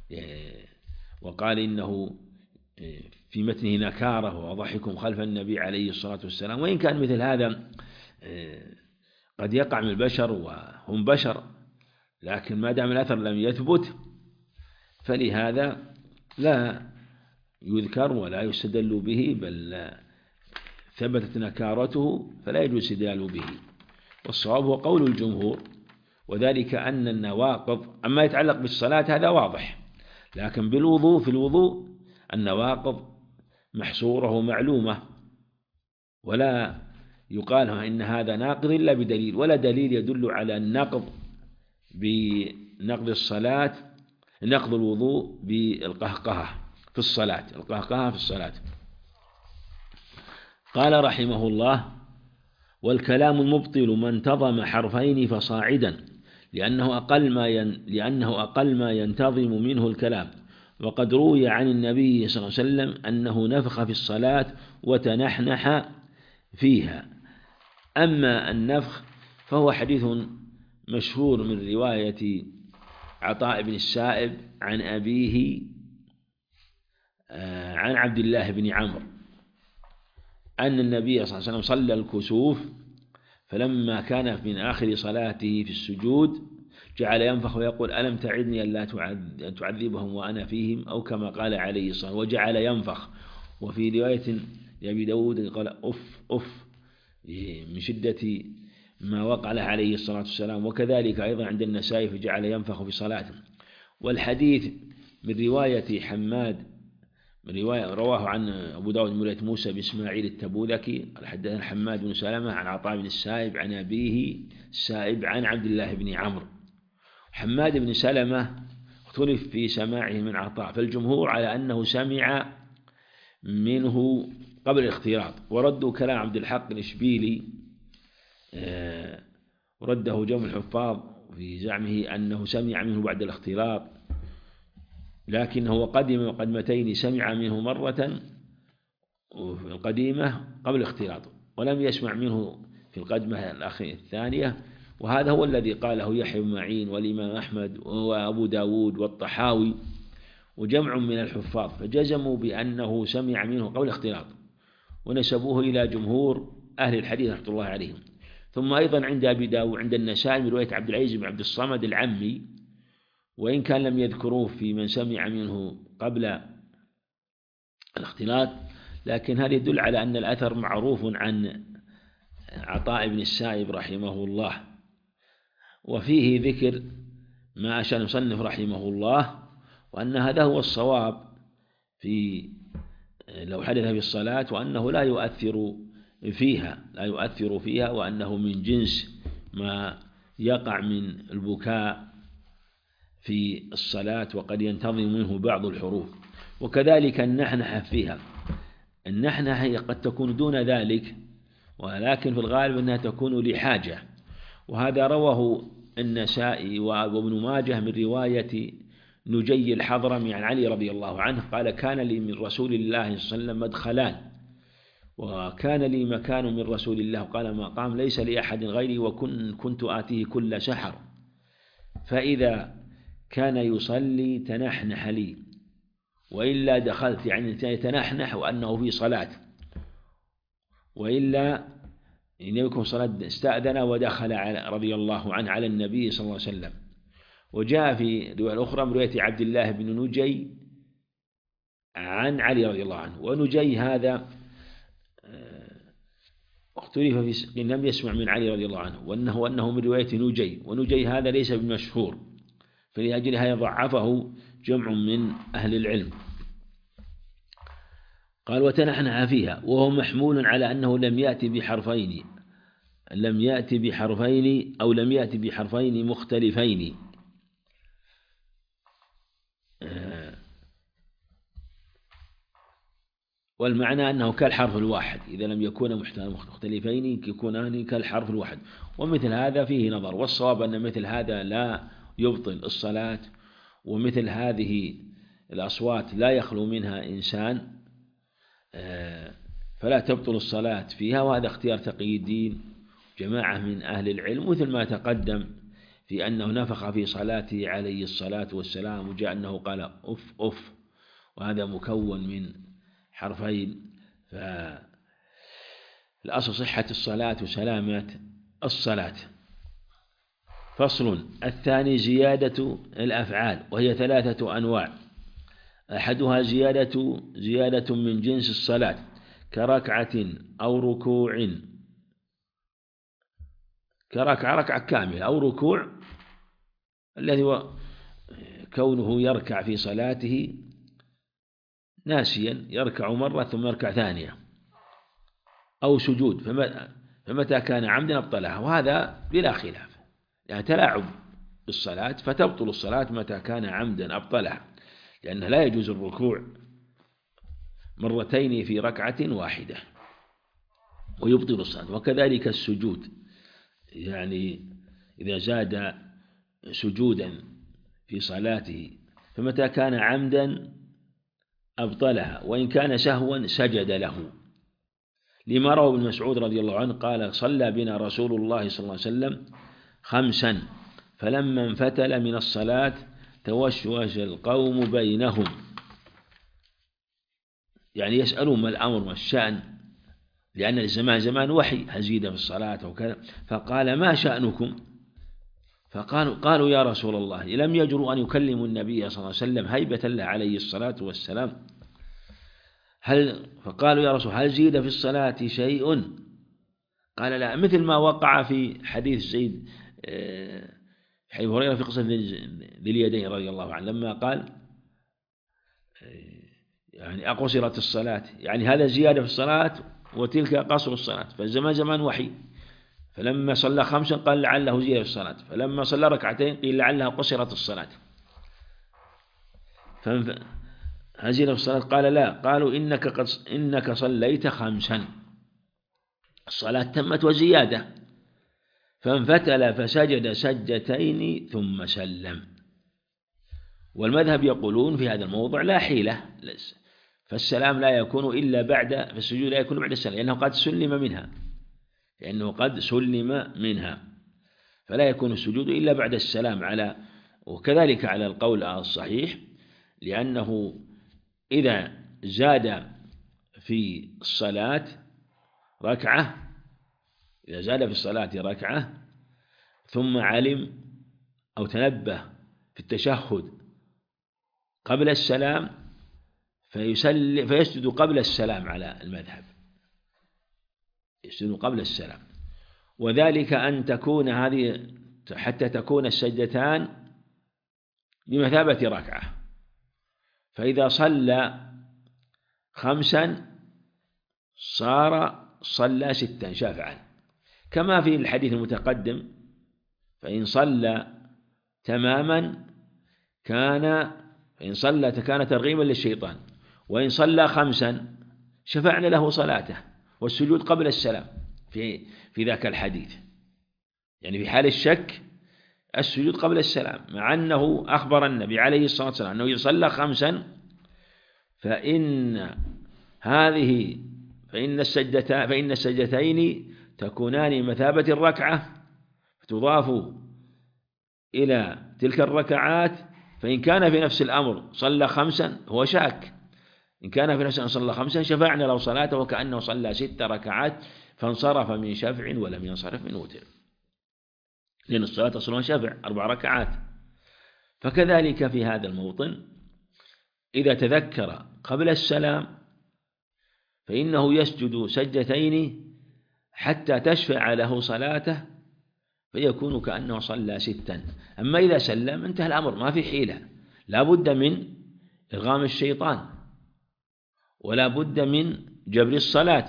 Speaker 1: وقال إنه في متنه نكارة وضحكم خلف النبي عليه الصلاة والسلام. وإن كان مثل هذا قد يقع من البشر وهم بشر، لكن ما دام الأثر لم يثبت فلهذا لا يذكر ولا يستدل به، بل ثبتت نكارته فلا يجوز الاستدلال به. والصواب هو قول الجمهور، وذلك أن النواقض أما يتعلق بالصلاة هذا واضح، لكن بالوضوء في الوضوء النواقض محصورة ومعلومة، ولا يقال إن هذا ناقض إلا بدليل، ولا دليل يدل على النقض بنقض الصلاة نقض الوضوء بالقهقهة في الصلاة القهقهة في الصلاة. قال رحمه الله والكلام المبطل ما انتظم حرفين فصاعدا، لأنه أقل ما ين... لأنه أقل ما ينتظم منه الكلام. وقد روي عن النبي صلى الله عليه وسلم أنه نفخ في الصلاة وتنحنح فيها. أما النفخ فهو حديث مشهور من رواية عطاء بن السائب عن أبيه عن عبد الله بن عمرو أن النبي صلى الله عليه وسلم صلى الكسوف، فلما كان من آخر صلاته في السجود جعل ينفخ ويقول ألم تعدني ألا تعذبهم وأنا فيهم، أو كما قال عليه الصلاة والسلام، وجعل ينفخ. وفي رواية لأبي داود قال أف أف من شدة ما وقع له عليه الصلاة والسلام. وكذلك أيضا عند النسائي فجعل ينفخ في صلاته. والحديث من رواية حماد من رواية رواه عن أبو داود من رواية موسى بن إسماعيل التبوذكي قال حدثنا حماد بن سلمة عن عطاء بن السائب عن أبيه السائب عن عبد الله بن عمرو. حماد بن سلمة اختلف في سماعه من عطاء، فالجمهور على أنه سمع منه قبل الاختلاط، وردوا كلام عبد الحق الإشبيلي ورده جمع الحفاظ في زعمه أنه سمع منه بعد الاختلاط، لكنه قدم قدمتين سمع منه مرة في القديمة قبل الاختلاط، ولم يسمع منه في القدمة الثانية، وهذا هو الذي قاله يحيى بن معين والإمام أحمد وأبو داود والطحاوي وجمع من الحفاظ، فجزموا بأنه سمع منه قبل الاختلاط، ونسبوه إلى جمهور أهل الحديث رحمة الله عليهم. ثم أيضا عند أبي داود عند النسائي من رواية عبد العزيز بن عبد الصمد العمي، وإن كان لم يذكروه في من سمع منه قبل الاختلاط، لكن هذا يدل على أن الأثر معروف عن عطاء بن السائب رحمه الله. وفيه ذكر ما أشار المصنف رحمه الله، وأن هذا هو الصواب في لو حدث في الصلاة، وأنه لا يؤثر فيها لا يؤثر فيها وأنه من جنس ما يقع من البكاء في الصلاة، وقد ينتظم منه بعض الحروف. وكذلك النحنحة فيها، النحنحة قد تكون دون ذلك، ولكن في الغالب أنها تكون لحاجة، وهذا رواه النسائي وابن ماجه من رواية نجي الحضرمي عن علي رضي الله عنه قال: كان لي من رسول الله صلى الله عليه وسلم مدخلان، وكان لي مكان من رسول الله، قال: ما قام ليس لأحد غيري، وكنت آتيه كل سحر، فإذا كان يصلي تنحنح لي، وإلا دخلت، يعني يتنحنح وأنه في صلاة، وإلا إن يكون صلاة استأذن ودخل على رضي الله عنه على النبي صلى الله عليه وسلم. وجاء في رواية أخرى من رواية عبد الله بن نجي عن علي رضي الله عنه، ونجي هذا اختلف في لم يسمع من علي رضي الله عنه، وأنه أنه من رواية نجي، ونجي هذا ليس بمشهور، فلأجلها يضعفه جمع من أهل العلم. قال: وتنحنح فيها، وهو محمول على أنه لم يأتي بحرفين لم يأتي بحرفين أو لم يأتي بحرفين مختلفين، والمعنى أنه كالحرف الواحد، إذا لم يكونا مختلفين يكونان كالحرف الواحد. ومثل هذا فيه نظر، والصواب أن مثل هذا لا يبطل الصلاة، ومثل هذه الأصوات لا يخلو منها إنسان، فلا تبطل الصلاة فيها. وهذا اختيار تقي الدين جماعة من أهل العلم، مثل ما تقدم في أنه نفخ في صلاته عليه الصلاة والسلام، وجاء أنه قال أف أف، وهذا مكون من حرفين، فالأصل صحة الصلاة وسلامة الصلاة. فصل الثاني زيادة الأفعال، وهي ثلاثة أنواع: أحدها زيادة زيادة من جنس الصلاة كركعة أو ركوع، كركعة ركعة كاملة، أو ركوع الذي هو كونه يركع في صلاته ناسيا، يركع مرة ثم يركع ثانية، أو سجود، فمتى كان عمدا أبطلها، وهذا بلا خلاف، يعني تلاعب بالصلاة فتبطل الصلاة متى كان عمدا أبطلها، لأنه لا يجوز الركوع مرتين في ركعة واحدة ويبطل الصلاة. وكذلك السجود، يعني إذا زاد سجودا في صلاته فمتى كان عمدا أبطلها، وإن كان سهوا سجد له، لما روى ابن مسعود رضي الله عنه قال: صلى بنا رسول الله صلى الله عليه وسلم خمسا، فلما انفتل من الصلاة توشوش القوم بينهم، يعني يسألون ما الأمر ما الشأن، لأن الزمان زمان وحي هزيد في الصلاة وكذا، فقال: ما شأنكم؟ فقالوا قالوا يا رسول الله، لم يجرؤوا أن يكلموا النبي صلى الله عليه وسلم هيبة له عليه الصلاة والسلام، هل فقالوا يا رسول هل زيد في الصلاة شيء؟ قال: لا، مثل ما وقع في حديث سيد حديث هريرة في قصة ذي اليدين رضي الله عنه، لما قال يعني أقصرت الصلاة، يعني هذا زيادة في الصلاة وتلك قصر الصلاة، فالزمان زمان وحي، فلما صلى خمسا قال لعله زيادة في الصلاة، فلما صلى ركعتين قيل لعلها قصرت الصلاة، فهزيل في الصلاة قال: لا، قالوا إنك, قد إنك صليت خمسا، الصلاة تمت وزيادة، فانفتل فسجد سجدتين ثم سلم. والمذهب يقولون في هذا الموضع لا حيلة، فالسلام لا يكون إلا بعد، فالسجود لا يكون بعد السلام، لأنه قد سلم منها لأنه قد سلم منها فلا يكون السجود إلا بعد السلام، على وكذلك على القول الصحيح، لأنه إذا زاد في الصلاة ركعة إذا زاد في الصلاة ركعة ثم علم أو تنبه في التشهد قبل السلام فيسل فيسجد قبل السلام على المذهب، يسجد قبل السلام. وذلك أن تكون هذه حتى تكون السجدتان بمثابة ركعة، فإذا صلى خمسا صار صلى ستا شافعا، كما في الحديث المتقدم: فإن صلى تماما كان فإن صلى كان ترغيما للشيطان، وإن صلى خمسا شفعنا له صلاته، والسجود قبل السلام في في ذاك الحديث، يعني في حال الشك السجود قبل السلام، مع أنه أخبر النبي عليه الصلاة والسلام أنه إذا صلى خمسا فإن هذه فإن السجدتين فإن السجدتين تكونان مثابة الركعة فتضاف إلى تلك الركعات. فإن كان في نفس الأمر صلى خمسا هو شاك، إن كان في نفس الأمر صلى خمسا شفعنا له صلاته وكأنه صلى ست ركعات فانصرف من شفع ولم ينصرف من وتر، لأن الصلاة أصلها شفع أربع ركعات. فكذلك في هذا الموطن إذا تذكر قبل السلام فإنه يسجد سجدتين حتى تشفع له صلاته فيكون كأنه صلى ستا. أما إذا سلم انتهى الأمر، ما في حيلة، لا بد من إرغام الشيطان ولا بد من جبر الصلاة،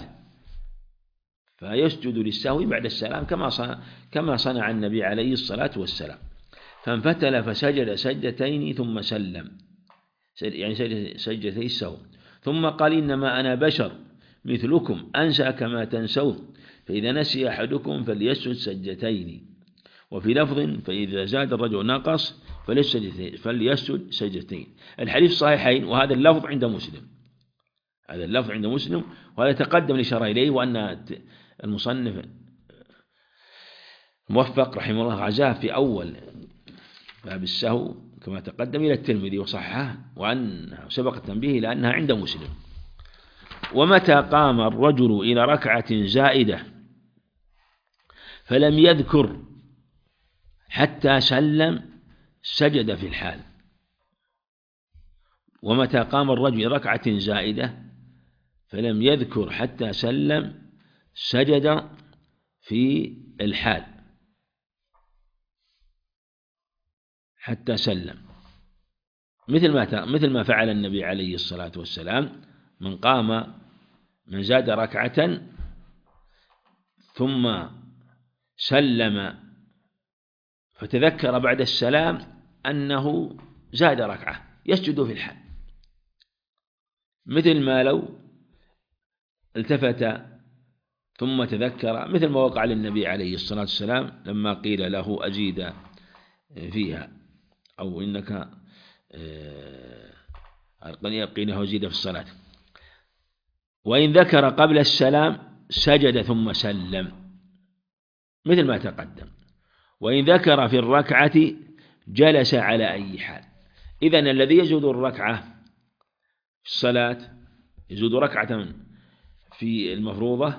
Speaker 1: فيسجد للسهو بعد السلام كما صنع كما صنع النبي عليه الصلاة والسلام. فانفتل فسجد سجدتين ثم سلم، يعني سجدتي السهو، ثم قال: إنما أنا بشر مثلكم أنسى كما تنسون، فإذا نسي أحدكم فليسجد سجدتين. وفي لفظ: فإذا زاد الرجل نقص فليسجد سجدتين. الحديث صحيحين، وهذا اللفظ عند مسلم هذا اللفظ عند مسلم وهذا تقدم الإشارة إليه، وأن المصنف موفق رحمه الله عزاه في أول باب السهو كما تقدم إلى الترمذي وصححه، وأن سبق التنبيه إلى أنها عند مسلم. ومتى قام الرجل إلى ركعة زائدة فلم يذكر حتى سلم سجد في الحال. ومتى قام الرجل إلى ركعة زائدة فلم يذكر حتى سلم سجد في الحال حتى سلم، مثل ما مثل ما فعل النبي عليه الصلاة والسلام: من قام من زاد ركعة ثم سلم فتذكر بعد السلام أنه زاد ركعة يسجد في الحال، مثل ما لو التفت ثم تذكر، مثل ما وقع للنبي عليه الصلاة والسلام لما قيل له: أزيد فيها، أو إنك قيل له: أزيد في الصلاة. وإن ذكر قبل السلام سجد ثم سلم مثل ما تقدم. وإن ذكر في الركعة جلس على أي حال. إذن الذي يزود الركعة في الصلاة يزود ركعة في المفروضة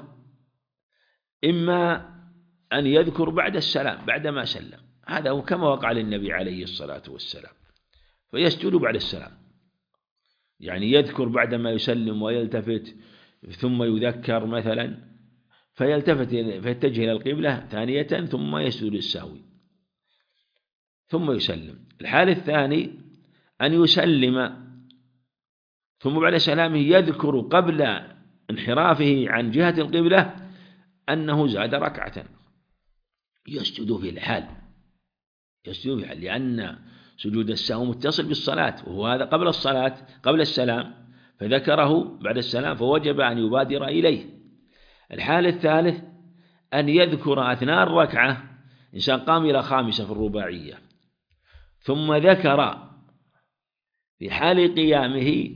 Speaker 1: إما أن يذكر بعد السلام بعدما سلم، هذا هو كما وقع للنبي عليه الصلاة والسلام، فيسجد بعد السلام، يعني يذكر بعدما يسلم ويلتفت ثم يذكر مثلا فيلتفت فيتجه إلى القبلة ثانية ثم يسجد للسهو ثم يسلم. الحال الثاني أن يسلم ثم بعد سلامه يذكر قبل انحرافه عن جهة القبلة أنه زاد ركعة يسجد في الحال يسجد في الحال لأن سجود السهو متصل بالصلاة، وهو هذا قبل الصلاة قبل السلام، فذكره بعد السلام فوجب أن يبادر إليه. الحال الثالث أن يذكر أثناء الركعة، إنسان قام إلى خامسة في الرباعية ثم ذكر في حال قيامه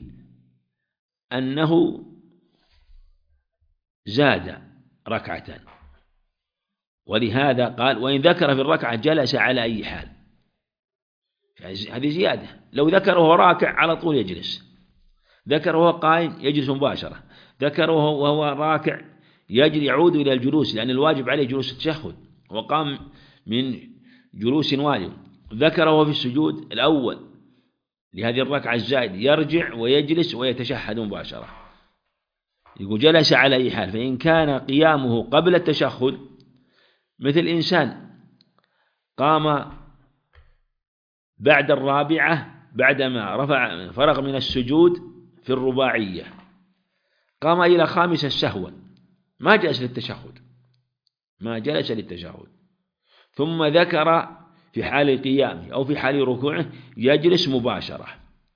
Speaker 1: أنه زاد ركعة ولهذا قال وإن ذكر في الركعة جلس على أي حال، هذه زيادة. لو ذكر وهو راكع على طول يجلس، ذكر وهو قائم يجلس مباشرة، ذكر وهو راكع يجري يعود إلى الجلوس، لأن الواجب عليه جلوس التشهد وقام من جلوس واجب. ذكر وهو في السجود الأول لهذه الركعة الزائد يرجع ويجلس ويتشهد مباشرة. يقول جلس على أي حال، فإن كان قيامه قبل التشهد مثل إنسان قام بعد الرابعة بعدما رفع فرغ من السجود في الرباعية، قام إلى خامسة سهوا، ما جلس للتشهد ما جلس للتشهد ثم ذكر في حال قيامه أو في حال ركوعه يجلس مباشرة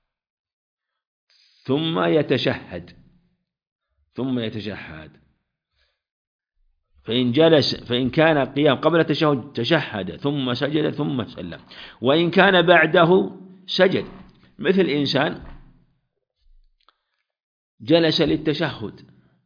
Speaker 1: ثم يتشهد ثم يتشهد فإن جلس فإن كان قيام قبل التشهد تشهد ثم سجد ثم سلم. وإن كان بعده سجد، مثل إنسان جلس للتشهد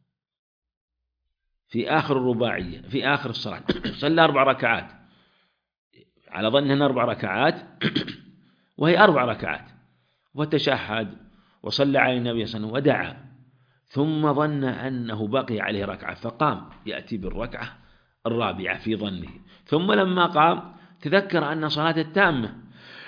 Speaker 1: في آخر الرباعية في آخر الصلاة صلى أربع ركعات على ظن أنها أربع ركعات وهي أربع ركعات، وتشهد وصلى على النبي صلى الله عليه وسلم ودعا، ثم ظن أنه بقي عليه ركعة فقام يأتي بالركعة الرابعة في ظنه، ثم لما قام تذكر أن صلاة التامة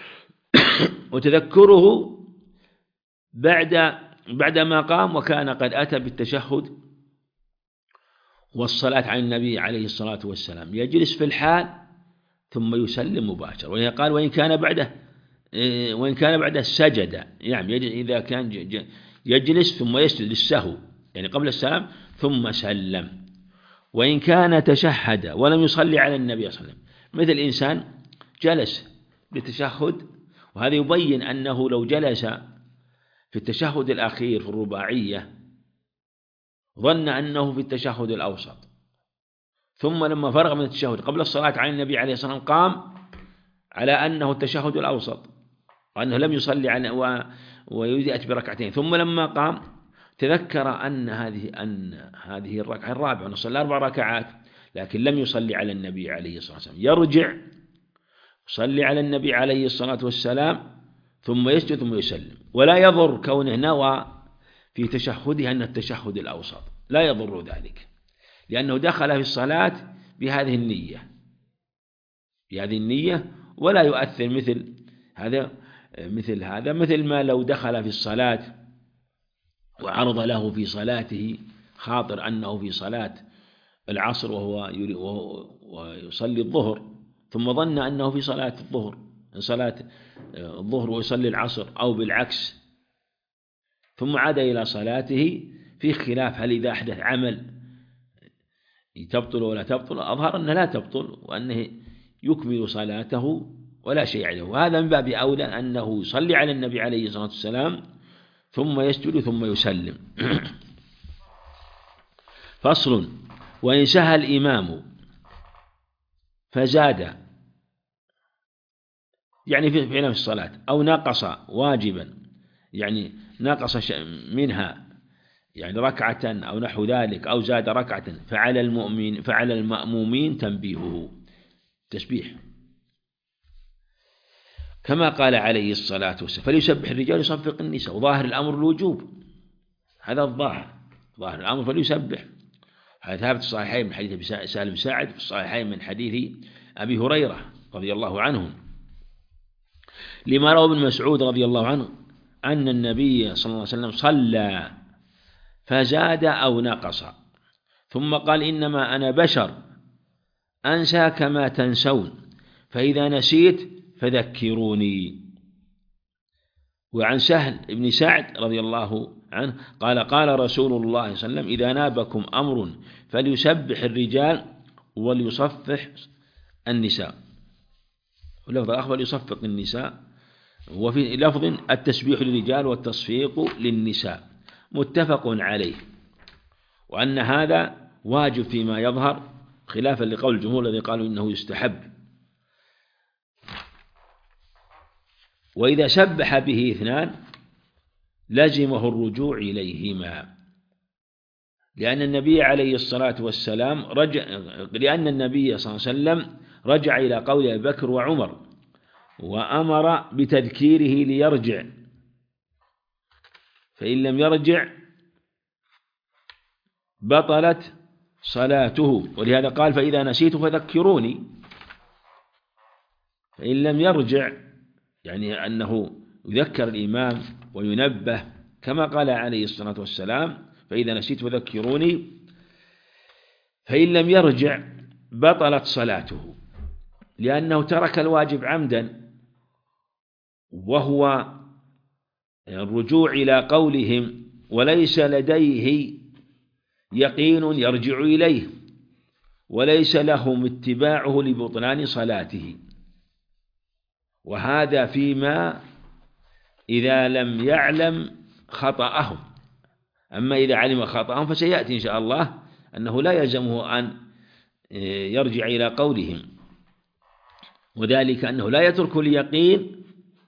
Speaker 1: وتذكره بعد بعدما قام وكان قد أتى بالتشهد والصلاة على النبي عليه الصلاة والسلام، يجلس في الحال ثم يسلم مباشرة. وهي قال وإن كان بعده وإن كان بعده سجد، يعني إذا كان يجلس ثم يسجد للسهو يعني قبل السلام ثم سلم. وإن كان تشهد ولم يصلي على النبي صلى الله عليه وسلم، مثل إنسان جلس للتشهد، وهذا يبين أنه لو جلس في التشهد الأخير في الرباعية ظن أنه في التشهد الأوسط، ثم لما فرغ من التشهد قبل الصلاة على النبي عليه الصلاة والسلام قام على أنه التشهد الأوسط وأنه لم يصلي على و... ويأتي بركعتين، ثم لما قام تذكر أن هذه أن هذه الركعة الرابعة نصلي أربع ركعات لكن لم يصلي على النبي عليه الصلاة والسلام، يرجع يصلي على النبي عليه الصلاة والسلام ثم يسجد ثم يسلم. ولا يضر كونه نوى في تشهده أن التشهد الأوسط، لا يضر ذلك، لأنه دخل في الصلاة بهذه النية بهذه النية ولا يؤثر مثل هذا مثل هذا مثل ما لو دخل في الصلاة وعرض له في صلاته خاطر أنه في صلاة العصر وهو ويصلي الظهر ثم ظن أنه في صلاة الظهر صلاة الظهر ويصلي العصر أو بالعكس، ثم عاد إلى صلاته في خلاف هل إذا أحدث عمل تبطل ولا تبطل. أظهر أنها لا تبطل وأنه يكمل صلاته ولا شيء عليه، وهذا من باب أولى أنه يصلي على النبي عليه الصلاة والسلام ثم يسجد ثم يسلم. فصل: وإن سهى الإمام فزاد يعني في فعلا في الصلاة أو نقص واجبا يعني نقص منها يعني ركعة أو نحو ذلك أو زاد ركعة فعلى المؤمن فعلى المأمومين تنبيهه تسبيح، كما قال عليه الصلاة والسلام فليسبح الرجال يصفق النساء، وظاهر الأمر الوجوب، هذا الظاهر ظاهر الأمر فليسبح. هذا ثابت الصحيحين من حديث سالم ساعد، في الصحيحين من حديث أبي هريرة رضي الله عنه لما روى ابن مسعود رضي الله عنه أن النبي صلى الله عليه وسلم صلى فزاد أو نقص ثم قال إنما أنا بشر أنسى كما تنسون فإذا نسيت فذكروني. وعن سهل بن سعد رضي الله عنه قال قال رسول الله صلى الله عليه وسلم إذا نابكم أمر فليسبح الرجال وليصفح النساء، ولفظ الآخر يصفق النساء، وفي لفظ التسبيح للرجال والتصفيق للنساء، متفق عليه، وأن هذا واجب فيما يظهر خلافا لقول الجمهور الذي قالوا إنه يستحب. وإذا سبح به اثنان لزمه الرجوع إليهما. لأن النبي عليه الصلاة والسلام رجع لأن النبي صلى الله عليه وسلم رجع إلى قول أبي بكر وعمر وأمر بتذكيره ليرجع، فإن لم يرجع بطلت صلاته، ولهذا قال فإذا نسيت فذكروني. فإن لم يرجع يعني أنه يذكر الإمام وينبه كما قال عليه الصلاة والسلام فإذا نسيت فذكروني، فإن لم يرجع بطلت صلاته لأنه ترك الواجب عمدا، وهو الرجوع إلى قولهم وليس لديه يقين يرجع إليه، وليس لهم اتباعه لبطلان صلاته. وهذا فيما إذا لم يعلم خطأهم، أما إذا علم خطأهم فسيأتي إن شاء الله أنه لا يلزمه أن يرجع إلى قولهم، وذلك أنه لا يترك اليقين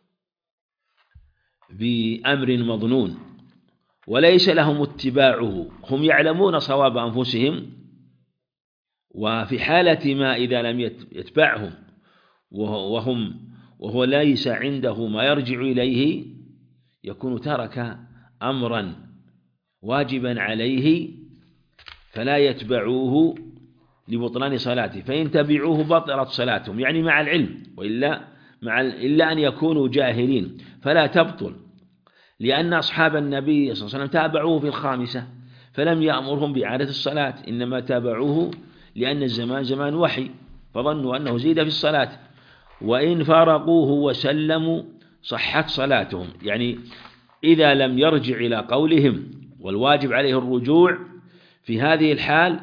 Speaker 1: بأمر مظنون وليس لهم اتباعه، هم يعلمون صواب أنفسهم، وفي حالة ما إذا لم يتبعهم وهم وهو ليس عنده ما يرجع إليه يكون ترك أمرا واجبا عليه فلا يتبعوه لبطلان صلاته، فإن تبعوه بطلت صلاتهم يعني مع العلم، وإلا مع إلا أن يكونوا جاهلين فلا تبطل، لأن أصحاب النبي صلى الله عليه وسلم تابعوه في الخامسة فلم يأمرهم بإعادة الصلاة، إنما تابعوه لأن الزمان زمان وحي فظنوا أنه زيد في الصلاة، وإن فارقوه وسلموا صحت صلاتهم. يعني إذا لم يرجع إلى قولهم والواجب عليه الرجوع في هذه الحال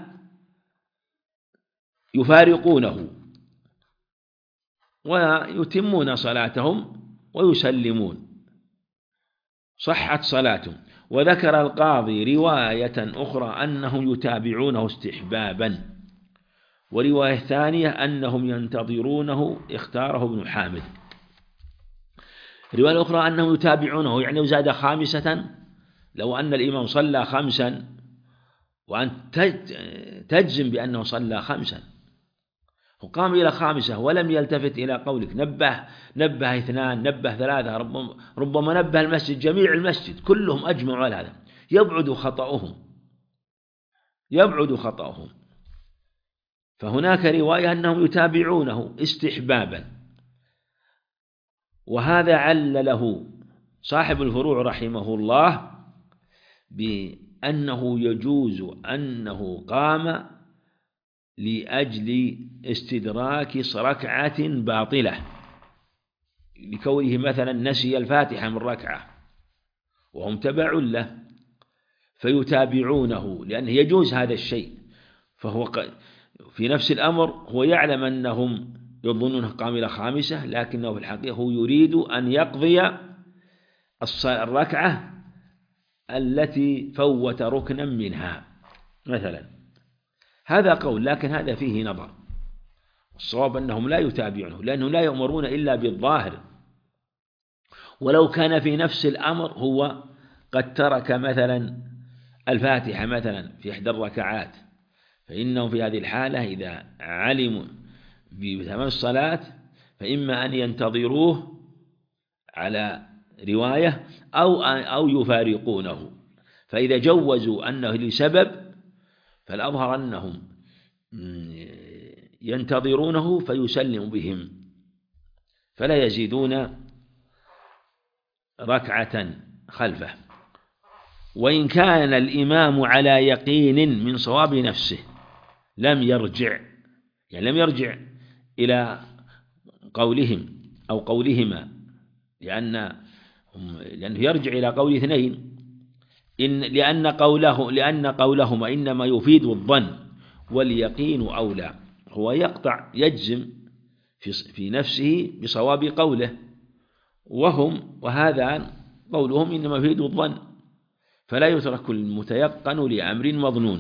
Speaker 1: يفارقونه ويتمون صلاتهم ويسلمون صحت صلاتهم. وذكر القاضي رواية أخرى أنهم يتابعونه استحبابا، ورواية ثانية أنهم ينتظرونه اختاره ابن حامد. الرواية الأخرى أنهم يتابعونه يعني زاد خامسة، لو أن الإمام صلى خمسا وأن تجزم بأنه صلى خمسا وقام إلى خامسة ولم يلتفت إلى قولك نبه نبه اثنان نبه ثلاثة، ربما, ربما نبه المسجد جميع المسجد كلهم أجمعوا على هذا، يبعد خطأهم يبعد خطأهم فهناك رواية أنهم يتابعونه استحبابا، وهذا علله صاحب الفروع رحمه الله بأنه يجوز أنه قام لأجل استدراك ركعة باطلة، لكونه مثلا نسي الفاتحة من ركعة وهم تبع له فيتابعونه لأنه يجوز هذا الشيء، فهو في نفس الأمر هو يعلم أنهم يظنونه قام إلى خامسة، لكنه في الحقيقة هو يريد أن يقضي الركعة التي فوت ركنا منها مثلا. هذا قول، لكن هذا فيه نظر، الصواب أنهم لا يتابعونه لأنهم لا يؤمرون إلا بالظاهر، ولو كان في نفس الأمر هو قد ترك مثلا الفاتحة مثلا في إحدى الركعات، فإنهم في هذه الحالة إذا علموا بتمام الصلاة فإما أن ينتظروه على رواية أو أو يفارقونه، فإذا جوزوا أنه لسبب فالأظهر أنهم ينتظرونه فيسلم بهم فلا يزيدون ركعة خلفه. وإن كان الإمام على يقين من صواب نفسه لم يرجع، يعني لم يرجع إلى قولهم أو قولهما، لأن لأنه يرجع إلى قول اثنين، إن لأن قوله لأن قولهما إنما يفيد الظن واليقين أولى، هو يقطع يجزم في في نفسه بصواب قوله، وهم وهذا قولهم إنما يفيد الظن، فلا يترك المتيقن لأمر مظنون.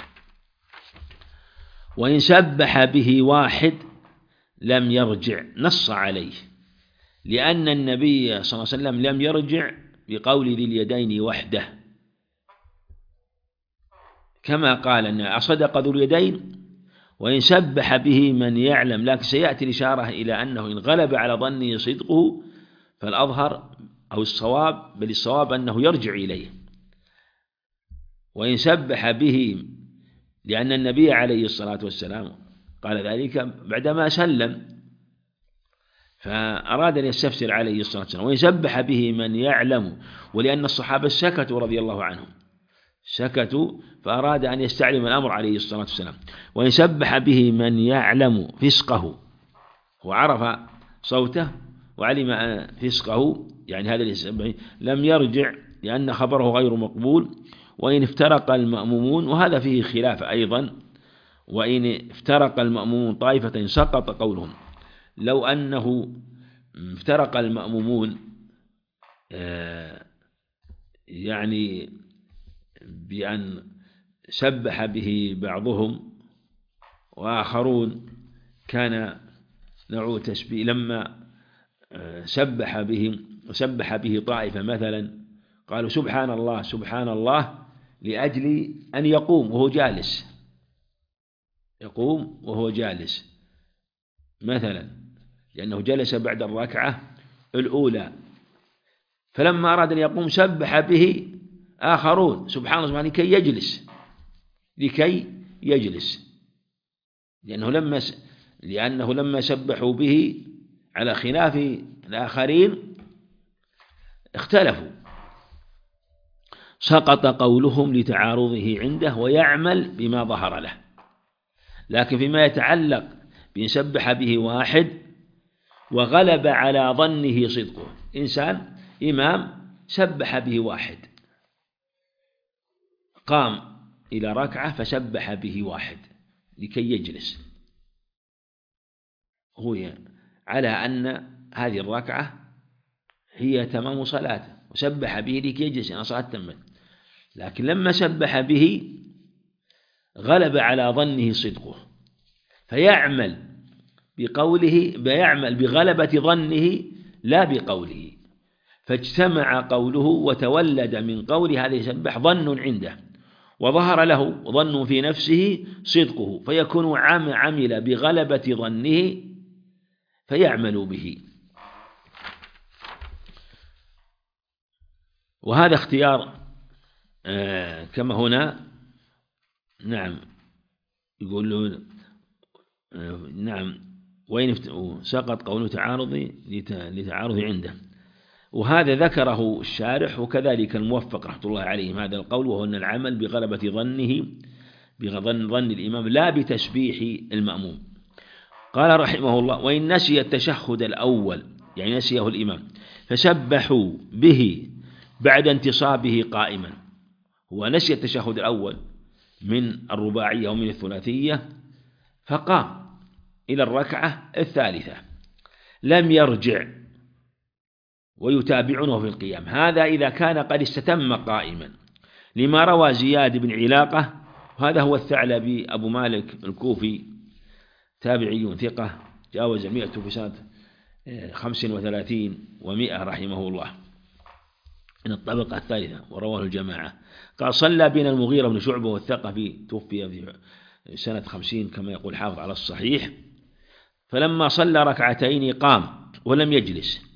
Speaker 1: وإن سبح به واحد لم يرجع نص عليه، لأن النبي صلى الله عليه وسلم لم يرجع بقول ذي اليدين وحده، كما قال أن أصدق ذو اليدين وإن سبح به من يعلم، لكن سيأتي الإشارة إلى أنه إن غلب على ظنه صدقه فالأظهر أو الصواب، بل الصواب أنه يرجع إليه. وإن سبح به، لأن النبي عليه الصلاة والسلام قال ذلك بعدما سلم، فأراد أن يستفسر عليه الصلاة والسلام. وإن سبح به من يعلم، ولأن الصحابة سكتوا رضي الله عنهم، سكتوا، فأراد أن يستعلم الأمر عليه الصلاة والسلام. وإن سبح به من يعلم فسقه، وعرف صوته وعلم فسقه، يعني هذا الإسبح لم يرجع لأن خبره غير مقبول. وإن افترق المأمومون، وهذا فيه خلاف أيضا، وإن افترق المأمومون طائفة سقط قولهم. لو أنه افترق المأمومون يعني بأن سبح به بعضهم وآخرون، كان نوع تسبيح لما سبح به وسبح به طائفة مثلا قالوا سبحان الله سبحان الله لأجل أن يقوم وهو جالس، يقوم وهو جالس مثلا، لأنه جلس بعد الركعة الأولى، فلما أراد أن يقوم سبح به آخرون سبحان الله لكي يجلس، لكي يجلس لأنه لما لأنه لما سبحوا به على خلاف الآخرين اختلفوا، سقط قولهم لتعارضه عنده ويعمل بما ظهر له. لكن فيما يتعلق بأن سبح به واحد وغلب على ظنه صدقه، إنسان إمام سبح به واحد، قام إلى ركعة فسبح به واحد لكي يجلس، هو على أن هذه الركعة هي تمام صلاته وسبح به لكي يجلس أن صلاة تمت. لكن لما سبح به غلب على ظنه صدقه، فيعمل بقوله، بيعمل بغلبة ظنه لا بقوله، فاجتمع قوله وتولد من قول هذا يسبح ظن عنده، وظهر له ظن في نفسه صدقه، فيكون عمل بغلبة ظنه فيعمل به. وهذا اختيار آه كما هنا، نعم يقول له آه نعم وين سقط قوله تعارضي لتعارض عنده، وهذا ذكره الشارح وكذلك الموفق رحمة الله عليهم هذا القول، وهو أن العمل بغلبة ظنه بظن ظن الإمام لا بتسبيح المأموم. قال رحمه الله: وإن نسي التشهد الأول، يعني نسيه الإمام، فسبحوا به بعد انتصابه قائما، هو نسي التشهد الأول من الرباعية ومن الثلاثية فقام إلى الركعة الثالثة، لم يرجع ويتابعونه في القيام، هذا إذا كان قد استتم قائما، لما روى زياد بن علاقة، وهذا هو الثعلبي أبو مالك الكوفي تابعي ثقة جاوز المئة في سنة خمس وثلاثين ومئة رحمه الله من الطبقة الثالثة، ورواه الجماعة. قال: صلى بنا المغيرة بن شعبة والثقفي، توفي في سنة خمسين كما يقول حافظ على الصحيح، فلما صلى ركعتين قام ولم يجلس،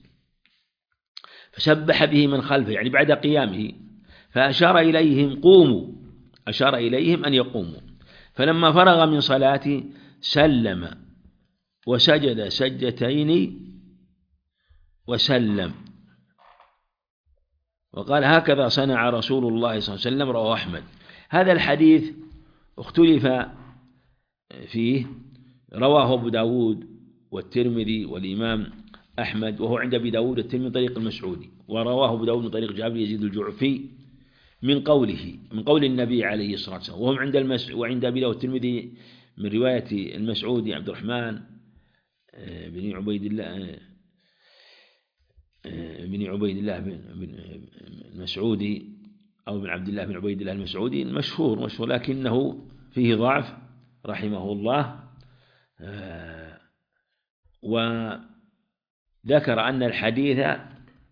Speaker 1: فسبح به من خلفه، يعني بعد قيامه، فأشار إليهم قوموا، أشار إليهم أن يقوموا، فلما فرغ من صلاته سلم وسجد سجدتين وسلم، وقال: هكذا صنع رسول الله صلى الله عليه وسلم. رواه أحمد. هذا الحديث اختلف فيه، رواه أبو داود والترمذي والإمام أحمد، وهو عند أبي داود الترمذي من طريق المسعودي، ورواه أبو داود من طريق جابر يزيد الجعفي من قوله من قول النبي عليه الصلاة والسلام، وهم عند المس وعند أبي داود الترمذي من رواية المسعودي عبد الرحمن بن عبيد الله بن عبيد الله بن المسعودي أو بن عبد الله بن عبيد الله المسعودي المشهور مشهور، لكنه فيه ضعف رحمه الله. وذكر أن الحديث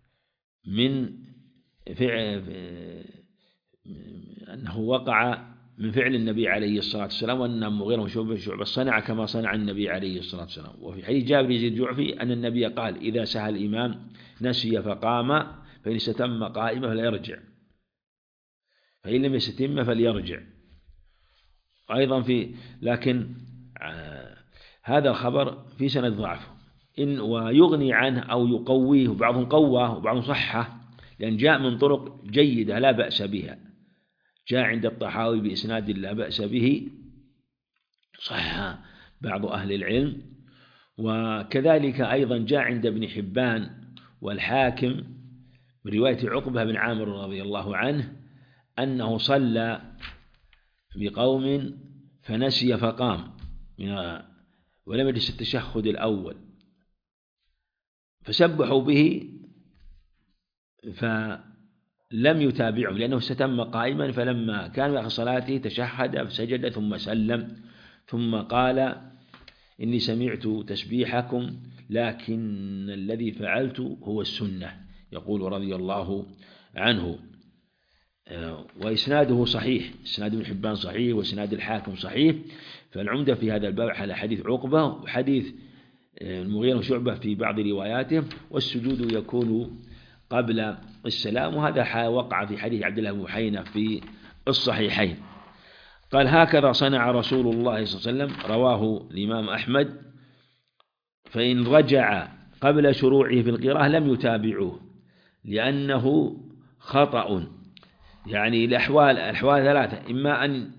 Speaker 1: من أنه وقع من فعل النبي عليه الصلاة والسلام، وأن المغيرة بن شعبة صنع كما صنع النبي عليه الصلاة والسلام. وفي حديث جابر يزيد الجعفي أن النبي قال: إذا سهى الإمام نسي فقام فإن استتم قائمة فلا يرجع، فإن لم يستتم فليرجع. أيضا في لكن آه هذا الخبر في سند ضعف، إن ويغني عنه أو يقويه، وبعضهم قواه وبعضهم صحه، لأن جاء من طرق جيدة لا بأس بها، جاء عند الطحاوي بإسناد لا بأس به، صح بعض أهل العلم. وكذلك أيضا جاء عند ابن حبان والحاكم من رواية عقبة بن عامر رضي الله عنه أنه صلى بقوم فنسي فقام ولم يجلس التشهد الأول، فسبحوا به فلم يتابعهم لأنه استتم قائما، فلما كان في آخر صلاته تشهد فسجد ثم سلم، ثم قال: إني سمعت تسبيحكم لكن الذي فعلت هو السنة، يقول رضي الله عنه. وإسناده صحيح، إسناد ابن حبان صحيح، وإسناد الحاكم صحيح. فالعمدة في هذا الباب على حديث عقبة وحديث المغيرة وشعبة في بعض رواياته، والسجود يكون قبل السلام، وهذا وقع في حديث عبد الله بن بحينة في الصحيحين. قال: هكذا صنع رسول الله صلى الله عليه وسلم، رواه الإمام أحمد. فإن رجع قبل شروعه في القراءة لم يتابعوه لأنه خطأ. يعني الأحوال الأحوال ثلاثة: إما أن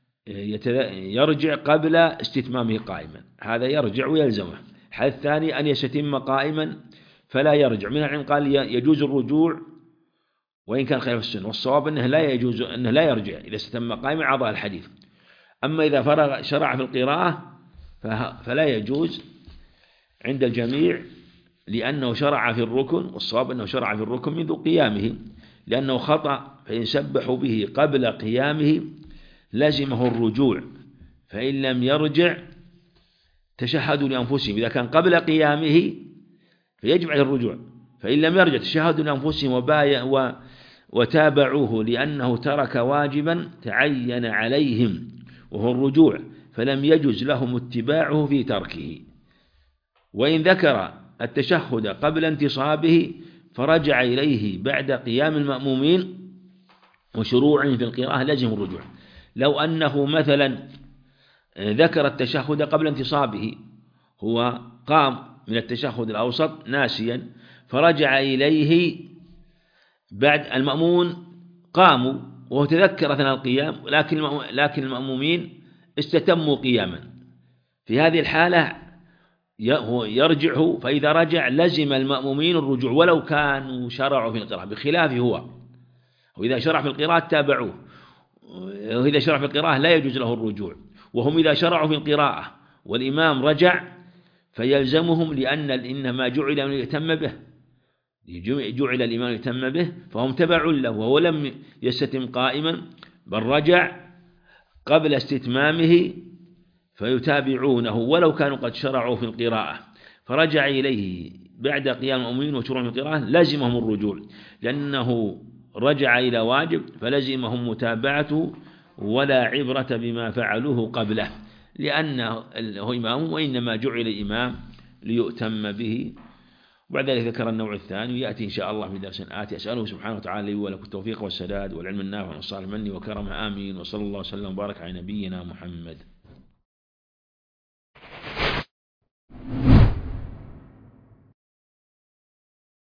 Speaker 1: يرجع قبل استتمامه قائما، هذا يرجع ويلزمه. الحالة الثانية أن يستتم قائما فلا يرجع. من العلم قال يجوز الرجوع وإن كان خلاف السنة، والصواب أنه لا يجوز، أنه لا يرجع إذا استتم قائما عضاء الحديث. أما إذا فرغ شرع في القراءة فلا يجوز عند الجميع، لأنه شرع في الركن، والصواب أنه شرع في الركن منذ قيامه، لأنه خطأ. فإن سبحوا به قبل قيامه لزمه الرجوع، فإن لم يرجع تشهدوا لأنفسهم. إذا كان قبل قيامه فيجب عليه الرجوع، فإن لم يرجع تشهدوا لأنفسهم وبايع وتابعوه لأنه ترك واجبا تعين عليهم وهو الرجوع، فلم يجز لهم اتباعه في تركه. وإن ذكر التشهد قبل انتصابه فرجع إليه بعد قيام المأمومين وشروعهم في القراءة لزم الرجوع. لو أنه مثلا ذكر التشهد قبل انتصابه، هو قام من التشهد الأوسط ناسيا فرجع إليه بعد المأمون قاموا وهو تذكر أثناء القيام، لكن لكن المأمومين استتموا قياما، في هذه الحالة هو يرجع. فإذا رجع لزم المأمومين الرجوع ولو كانوا شرعوا في القراءة، بخلاف هو وإذا شرع في القراءة تابعوه، وإذا شرع في القراءة لا يجوز له الرجوع. وهم إذا شرعوا في القراءة والإمام رجع فيلزمهم، لأن إنما جعل من يتم به، جعل الإمام يتم به، فهم تبع له وهو لم يستتم قائما بل رجع قبل استتمامه، فيتابعونه ولو كانوا قد شرعوا في القراءة. فرجع إليه بعد قيام المؤمنين وشروع في القراءة لزمهم الرجوع، لأنه رجع إلى واجب فلزمهم متابعته، ولا عبرة بما فعلوه قبله، لأنه هو إمام وإنما جعل الإمام ليؤتم به. وبعد ذلك ذكر النوع الثاني، يأتي إن شاء الله في درس آتي. أسأله سبحانه وتعالى لي ولكم التوفيق والسداد والعلم النافع والصالح مني وكرمه، آمين. وصلى الله وسلم وبارك على نبينا محمد.